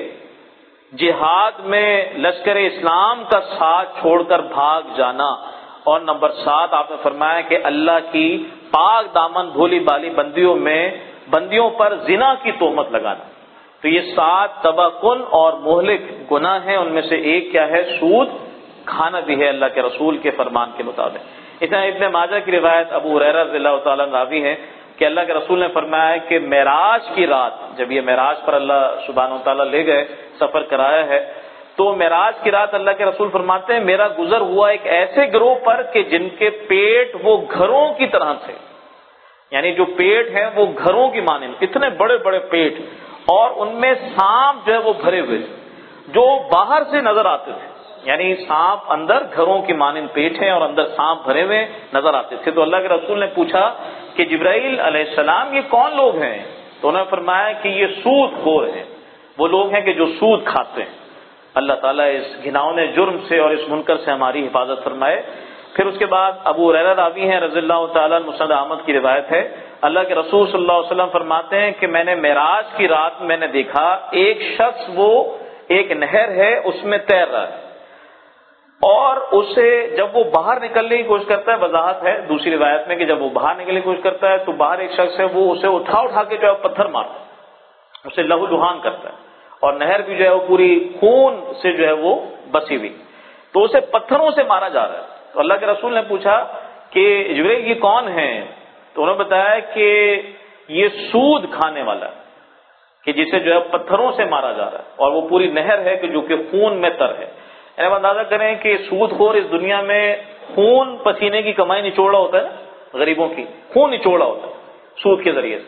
جہاد میں لشکر اسلام کا ساتھ چھوڑ کر بھاگ جانا، اور نمبر سات آپ نے فرمایا کہ اللہ کی پاک دامن بھولی بالی بندیوں میں بندیوں پر زنا کی تہمت لگانا۔ تو یہ سات تباہ کن اور مہلک گناہ ہیں، ان میں سے ایک کیا ہے؟ سود کھانا بھی ہے اللہ کے رسول کے فرمان کے مطابق۔ اس طرح ابن ماجہ کی روایت ابو ہریرہ رضی اللہ تعالیٰ راوی ہے کہ اللہ کے رسول نے فرمایا کہ معراج کی رات، جب یہ معراج پر اللہ سبحانہ و تعالیٰ لے گئے، سفر کرایا ہے، تو معراج کی رات اللہ کے رسول فرماتے ہیں میرا گزر ہوا ایک ایسے گروہ پر کہ جن کے پیٹ وہ گھروں کی طرح تھے، یعنی جو پیٹ ہیں وہ گھروں کی مانند، اتنے بڑے بڑے پیٹ، اور ان میں سانپ جو ہے وہ بھرے ہوئے جو باہر سے نظر آتے تھے، یعنی سانپ اندر گھروں کی مانند پیٹ ہیں اور اندر سانپ بھرے ہوئے نظر آتے تھے۔ تو اللہ کے رسول نے پوچھا کہ جبرائیل علیہ السلام یہ کون لوگ ہیں؟ تو انہوں نے فرمایا کہ یہ سود خور ہیں، وہ لوگ ہیں کہ جو سود کھاتے ہیں۔ اللہ تعالیٰ اس گھناؤنے جرم سے اور اس منکر سے ہماری حفاظت فرمائے۔ پھر اس کے بعد ابو ہریرہ راوی ہیں رضی اللہ تعالیٰ، مسند احمد کی روایت ہے، اللہ کے رسول صلی اللہ علیہ وسلم فرماتے ہیں کہ میں نے معراج کی رات میں نے دیکھا ایک شخص وہ ایک نہر ہے اس میں تیر رہا ہے، اور اسے جب وہ باہر نکلنے کی کوشش کرتا ہے، وضاحت ہے دوسری روایت میں کہ جب وہ باہر نکلنے کی کوشش کرتا ہے تو باہر ایک شخص ہے وہ اسے اٹھا اٹھا کے جو ہے پتھر مارتا ہے، اسے لہو لہان کرتا ہے، اور نہر بھی جو ہے وہ پوری خون سے جو ہے وہ بسی ہوئی، تو اسے پتھروں سے مارا جا رہا ہے۔ تو اللہ کے رسول نے پوچھا کہ جبرائیل یہ کون ہیں؟ تو انہوں نے بتایا کہ یہ سود کھانے والا ہے، کہ جسے جو ہے پتھروں سے مارا جا رہا ہے، اور وہ پوری نہر ہے کہ جو کہ خون میں تر ہے۔ یعنی اندازہ کریں کہ سود خور اس دنیا میں خون پسینے کی کمائی نچوڑا ہوتا ہے نا، غریبوں کی خون نچوڑا ہوتا ہے سود کے ذریعے سے،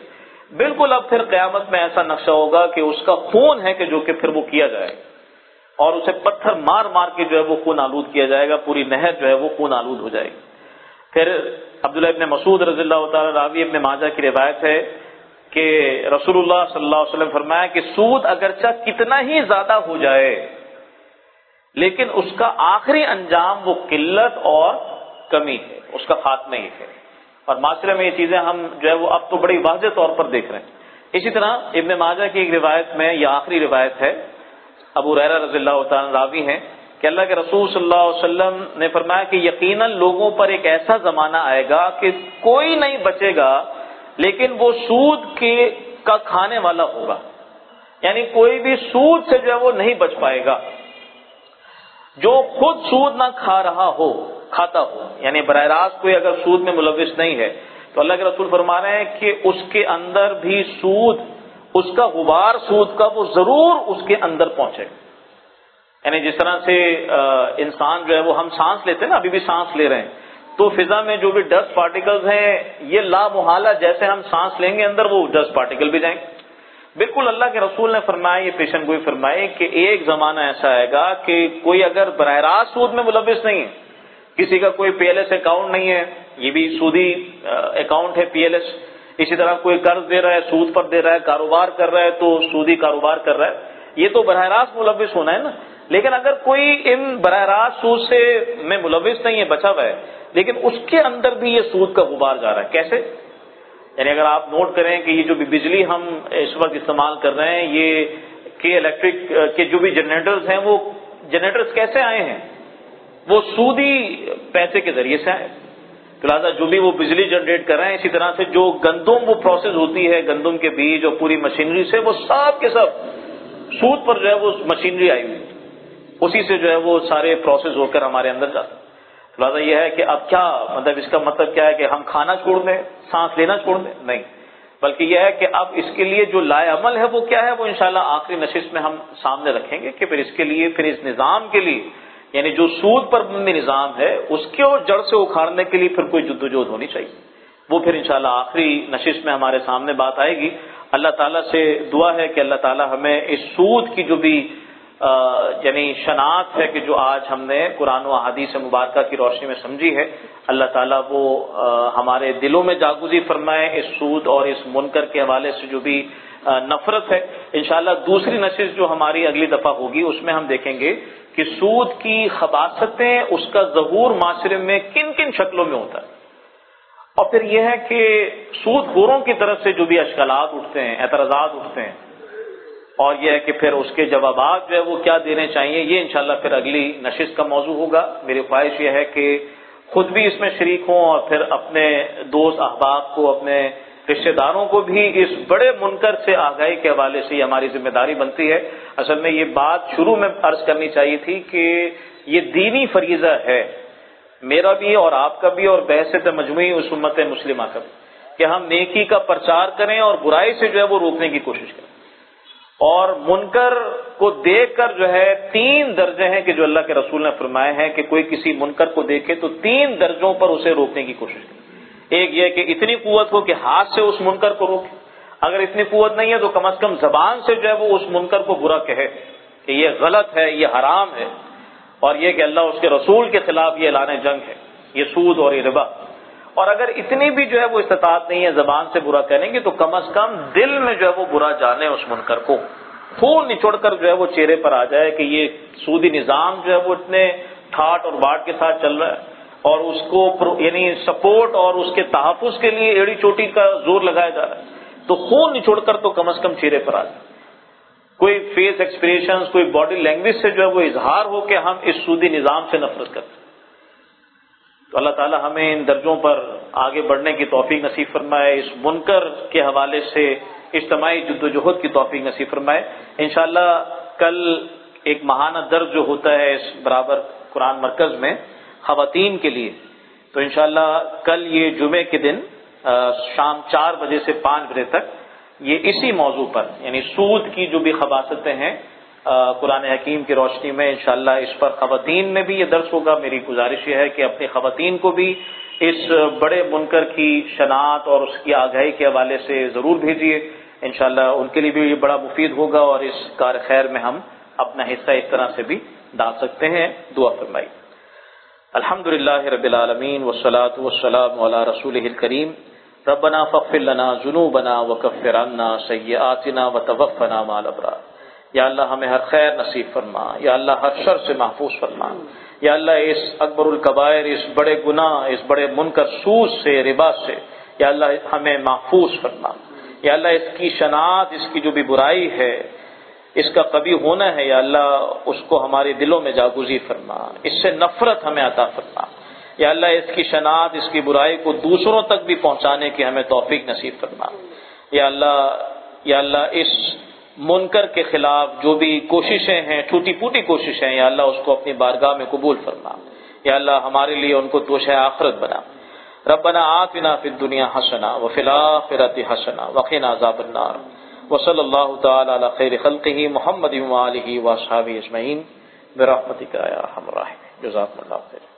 بالکل اب پھر قیامت میں ایسا نقشہ ہوگا کہ اس کا خون ہے کہ جو کہ پھر وہ کیا جائے اور اسے پتھر مار مار کے جو ہے وہ خون آلود کیا جائے گا، پوری نہر جو ہے وہ خون آلود ہو جائے گی۔ پھر عبداللہ ابن مسعود رضی اللہ تعالیٰ راوی ابن ماجہ کی روایت ہے کہ رسول اللہ صلی اللہ علیہ وسلم فرمایا کہ سود اگرچہ کتنا ہی زیادہ ہو جائے لیکن اس کا آخری انجام وہ قلت اور کمی ہے، اس کا خاتمہ ہی ہے۔ اور معاشرے میں یہ چیزیں ہم جو ہے وہ اب تو بڑی واضح طور پر دیکھ رہے ہیں۔ اسی طرح ابن ماجہ کی ایک روایت میں، یہ آخری روایت ہے، ابو ہریرہ رضی اللہ تعالیٰ راوی ہیں کہ اللہ کے رسول صلی اللہ علیہ وسلم نے فرمایا کہ یقیناً لوگوں پر ایک ایسا زمانہ آئے گا کہ کوئی نہیں بچے گا لیکن وہ سود کے کا کھانے والا ہوگا، یعنی کوئی بھی سود سے جو ہے وہ نہیں بچ پائے گا۔ جو خود سود نہ کھا رہا ہو، کھاتا ہو، یعنی براہ راست کوئی اگر سود میں ملوث نہیں ہے تو اللہ کے رسول فرما رہے ہیں کہ اس کے اندر بھی سود، اس کا غبار سود کا وہ ضرور اس کے اندر پہنچے گا۔ یعنی جس طرح سے انسان جو ہے وہ ہم سانس لیتے ہیں نا، ابھی بھی سانس لے رہے ہیں، تو فضا میں جو بھی ڈسٹ پارٹیکلز ہیں یہ لا محالہ جیسے ہم سانس لیں گے اندر وہ ڈسٹ پارٹیکل بھی جائیں گے۔ بالکل اللہ کے رسول نے فرمایا، یہ پیشن گوئی فرمائی کہ ایک زمانہ ایسا آئے گا کہ کوئی اگر براہ راست سود میں ملوث نہیں ہے، کسی کا کوئی پی ایل ایس اکاؤنٹ نہیں ہے، یہ بھی سودی اکاؤنٹ ہے پی ایل ایس، اسی طرح کوئی قرض دے رہا ہے سود پر دے رہا ہے، کاروبار کر رہا ہے تو سودی کاروبار کر رہا ہے، یہ تو براہ راست ملوث ہونا ہے نا۔ لیکن اگر کوئی ان براہ راست سود سے میں ملوث نہیں ہے، بچا ہوا ہے، لیکن اس کے اندر بھی یہ سود کا غبار جا رہا ہے، کیسے؟ یعنی اگر آپ نوٹ کریں کہ یہ جو بھی بجلی ہم اس وقت استعمال کر رہے ہیں، یہ کہ الیکٹرک کے جو بھی جنریٹرز ہیں، وہ جنریٹرز کیسے آئے ہیں؟ وہ سودی پیسے کے ذریعے سے آئے۔ لہٰذا جو بھی وہ بجلی جنریٹ کر رہے ہیں، اسی طرح سے جو گندم وہ پروسیس ہوتی ہے، گندم کے بیج اور پوری مشینری سے، وہ سب کے سب سود پر جو ہے وہ مشینری آئی ہوئی، اسی سے جو ہے وہ سارے پروسیس ہو کر ہمارے اندر جاتا ہے۔ لہٰذا یہ ہے کہ اب کیا مطلب، اس کا مطلب کیا ہے کہ ہم کھانا چھوڑ دیں، سانس لینا چھوڑ دیں؟ نہیں، بلکہ یہ ہے کہ اب اس کے لیے جو لائے عمل ہے وہ کیا ہے، وہ انشاءاللہ آخری نشست میں ہم سامنے رکھیں گے کہ پھر اس کے لیے، پھر اس نظام کے لیے، یعنی جو سود پر مبنی نظام ہے اس کے اور جڑ سے اکھاڑنے کے لیے پھر کوئی جدوجہد ہونی چاہیے۔ وہ پھر انشاءاللہ آخری نشست میں ہمارے سامنے بات آئے گی۔ اللہ تعالیٰ سے دعا ہے کہ اللہ تعالیٰ ہمیں اس سود کی جو بھی یعنی شناخت ہے کہ جو آج ہم نے قرآن و احادیث مبارکہ کی روشنی میں سمجھی ہے، اللہ تعالیٰ وہ ہمارے دلوں میں جاگزی فرمائے اس سود اور اس منکر کے حوالے سے جو بھی نفرت ہے۔ انشاءاللہ دوسری نشست جو ہماری اگلی دفعہ ہوگی اس میں ہم دیکھیں گے کہ سود کی خباثتیں، اس کا ظہور معاشرے میں کن کن شکلوں میں ہوتا ہے، اور پھر یہ ہے کہ سود خوروں کی طرف سے جو بھی اشکالات اٹھتے ہیں، اعتراضات اٹھتے ہیں، اور یہ ہے کہ پھر اس کے جوابات جو ہے وہ کیا دینے چاہیے، یہ انشاءاللہ پھر اگلی نشست کا موضوع ہوگا۔ میری خواہش یہ ہے کہ خود بھی اس میں شریک ہوں اور پھر اپنے دوست احباب کو، اپنے رشتہ داروں کو بھی اس بڑے منکر سے آگاہی کے حوالے سے یہ ہماری ذمہ داری بنتی ہے۔ اصل میں یہ بات شروع میں عرض کرنی چاہیے تھی کہ یہ دینی فریضہ ہے، میرا بھی اور آپ کا بھی اور بحیثیت مجموعی اس امت مسلمہ کا بھی، کہ ہم نیکی کا پرچار کریں اور برائی سے جو ہے وہ روکنے کی کوشش کریں۔ اور منکر کو دیکھ کر جو ہے تین درجے ہیں کہ جو اللہ کے رسول نے فرمائے ہیں کہ کوئی کسی منکر کو دیکھے تو تین درجوں پر اسے روکنے کی کوشش کرے۔ ایک یہ کہ اتنی قوت ہو کہ ہاتھ سے اس منکر کو روکے، اگر اتنی قوت نہیں ہے تو کم از کم زبان سے جو ہے وہ اس منکر کو برا کہے کہ یہ غلط ہے، یہ حرام ہے، اور یہ کہ اللہ اس کے رسول کے خلاف یہ اعلان جنگ ہے، یہ سود اور یہ ربا۔ اور اگر اتنی بھی جو ہے وہ استطاعت نہیں ہے زبان سے برا کہنے کی، تو کم از کم دل میں جو ہے وہ برا جانے اس منکر کو، خون نچوڑ کر جو ہے وہ چہرے پر آ جائے کہ یہ سودی نظام جو ہے وہ اتنے ٹھاٹ اور باٹ کے ساتھ چل رہا ہے، اور اس کو یعنی سپورٹ اور اس کے تحفظ کے لیے ایڑی چوٹی کا زور لگایا جا رہا ہے، تو خون نچوڑ کر تو کم از کم چہرے پر آ جائے، کوئی فیس ایکسپریشنز، کوئی باڈی لینگویج سے جو ہے وہ اظہار ہو کہ ہم اس سودی نظام سے نفرت کرتے ہیں۔ تو اللہ تعالی ہمیں ان درجوں پر آگے بڑھنے کی توفیق نصیب فرمائے، اس منکر کے حوالے سے اجتماعی جدوجہد کی توفیق نصیب فرمائے۔ انشاءاللہ کل ایک ماہانہ درس جو ہوتا ہے اس برابر قرآن مرکز میں خواتین کے لیے، تو انشاءاللہ کل یہ جمعے کے دن شام چار بجے سے پانچ بجے تک یہ اسی موضوع پر، یعنی سود کی جو بھی خباثتیں ہیں قرآن حکیم کی روشنی میں، انشاءاللہ اس پر خواتین میں بھی یہ درس ہوگا۔ میری گزارش یہ ہے کہ اپنی خواتین کو بھی اس بڑے منکر کی شناخت اور اس کی آگاہی کے حوالے سے ضرور بھیجیے، انشاءاللہ ان کے لیے بھی یہ بڑا مفید ہوگا اور اس کار خیر میں ہم اپنا حصہ اس طرح سے بھی ڈال سکتے ہیں۔ دعا فرمائی۔ الحمدللہ رب العالمین والصلاة والسلام علی رسولہ الکریم، ربنا فاغفر لنا ذنوبنا وکفر عنا سیئاتنا وتوفنا مع الابرار۔ یا اللہ ہمیں ہر خیر نصیب فرما، یا اللہ ہر شر سے محفوظ فرما، یا اللہ اس اکبر الکبائر، اس بڑے گناہ، اس بڑے منکر سود سے، ربا سے یا اللہ ہمیں محفوظ فرما۔ یا اللہ اس کی شناخت، اس کی جو بھی برائی ہے، اس کا کبھی ہونا ہے، یا اللہ اس کو ہمارے دلوں میں جاگزی فرما، اس سے نفرت ہمیں عطا فرما۔ یا اللہ اس کی شناخت، اس کی برائی کو دوسروں تک بھی پہنچانے کی ہمیں توفیق نصیب فرما۔ یا اللہ یا اللہ اس منکر کے خلاف جو بھی کوششیں ہیں، ٹوٹی پوٹی کوششیں ہیں، یا اللہ اس کو اپنی بارگاہ میں قبول فرما۔ یا اللہ ہمارے لیے ان کو توشہ آخرت بنا۔ ربنا آتنا فی الدنیا حسنہ وفی الآخرۃ حسنہ وقنا عذاب النار، وصلی اللہ تعالی علی خیر خلقہ محمد وآلہ واصحابہ اجمعین برحمتک یا ارحم الراحمین۔ جزاکم اللہ خیر۔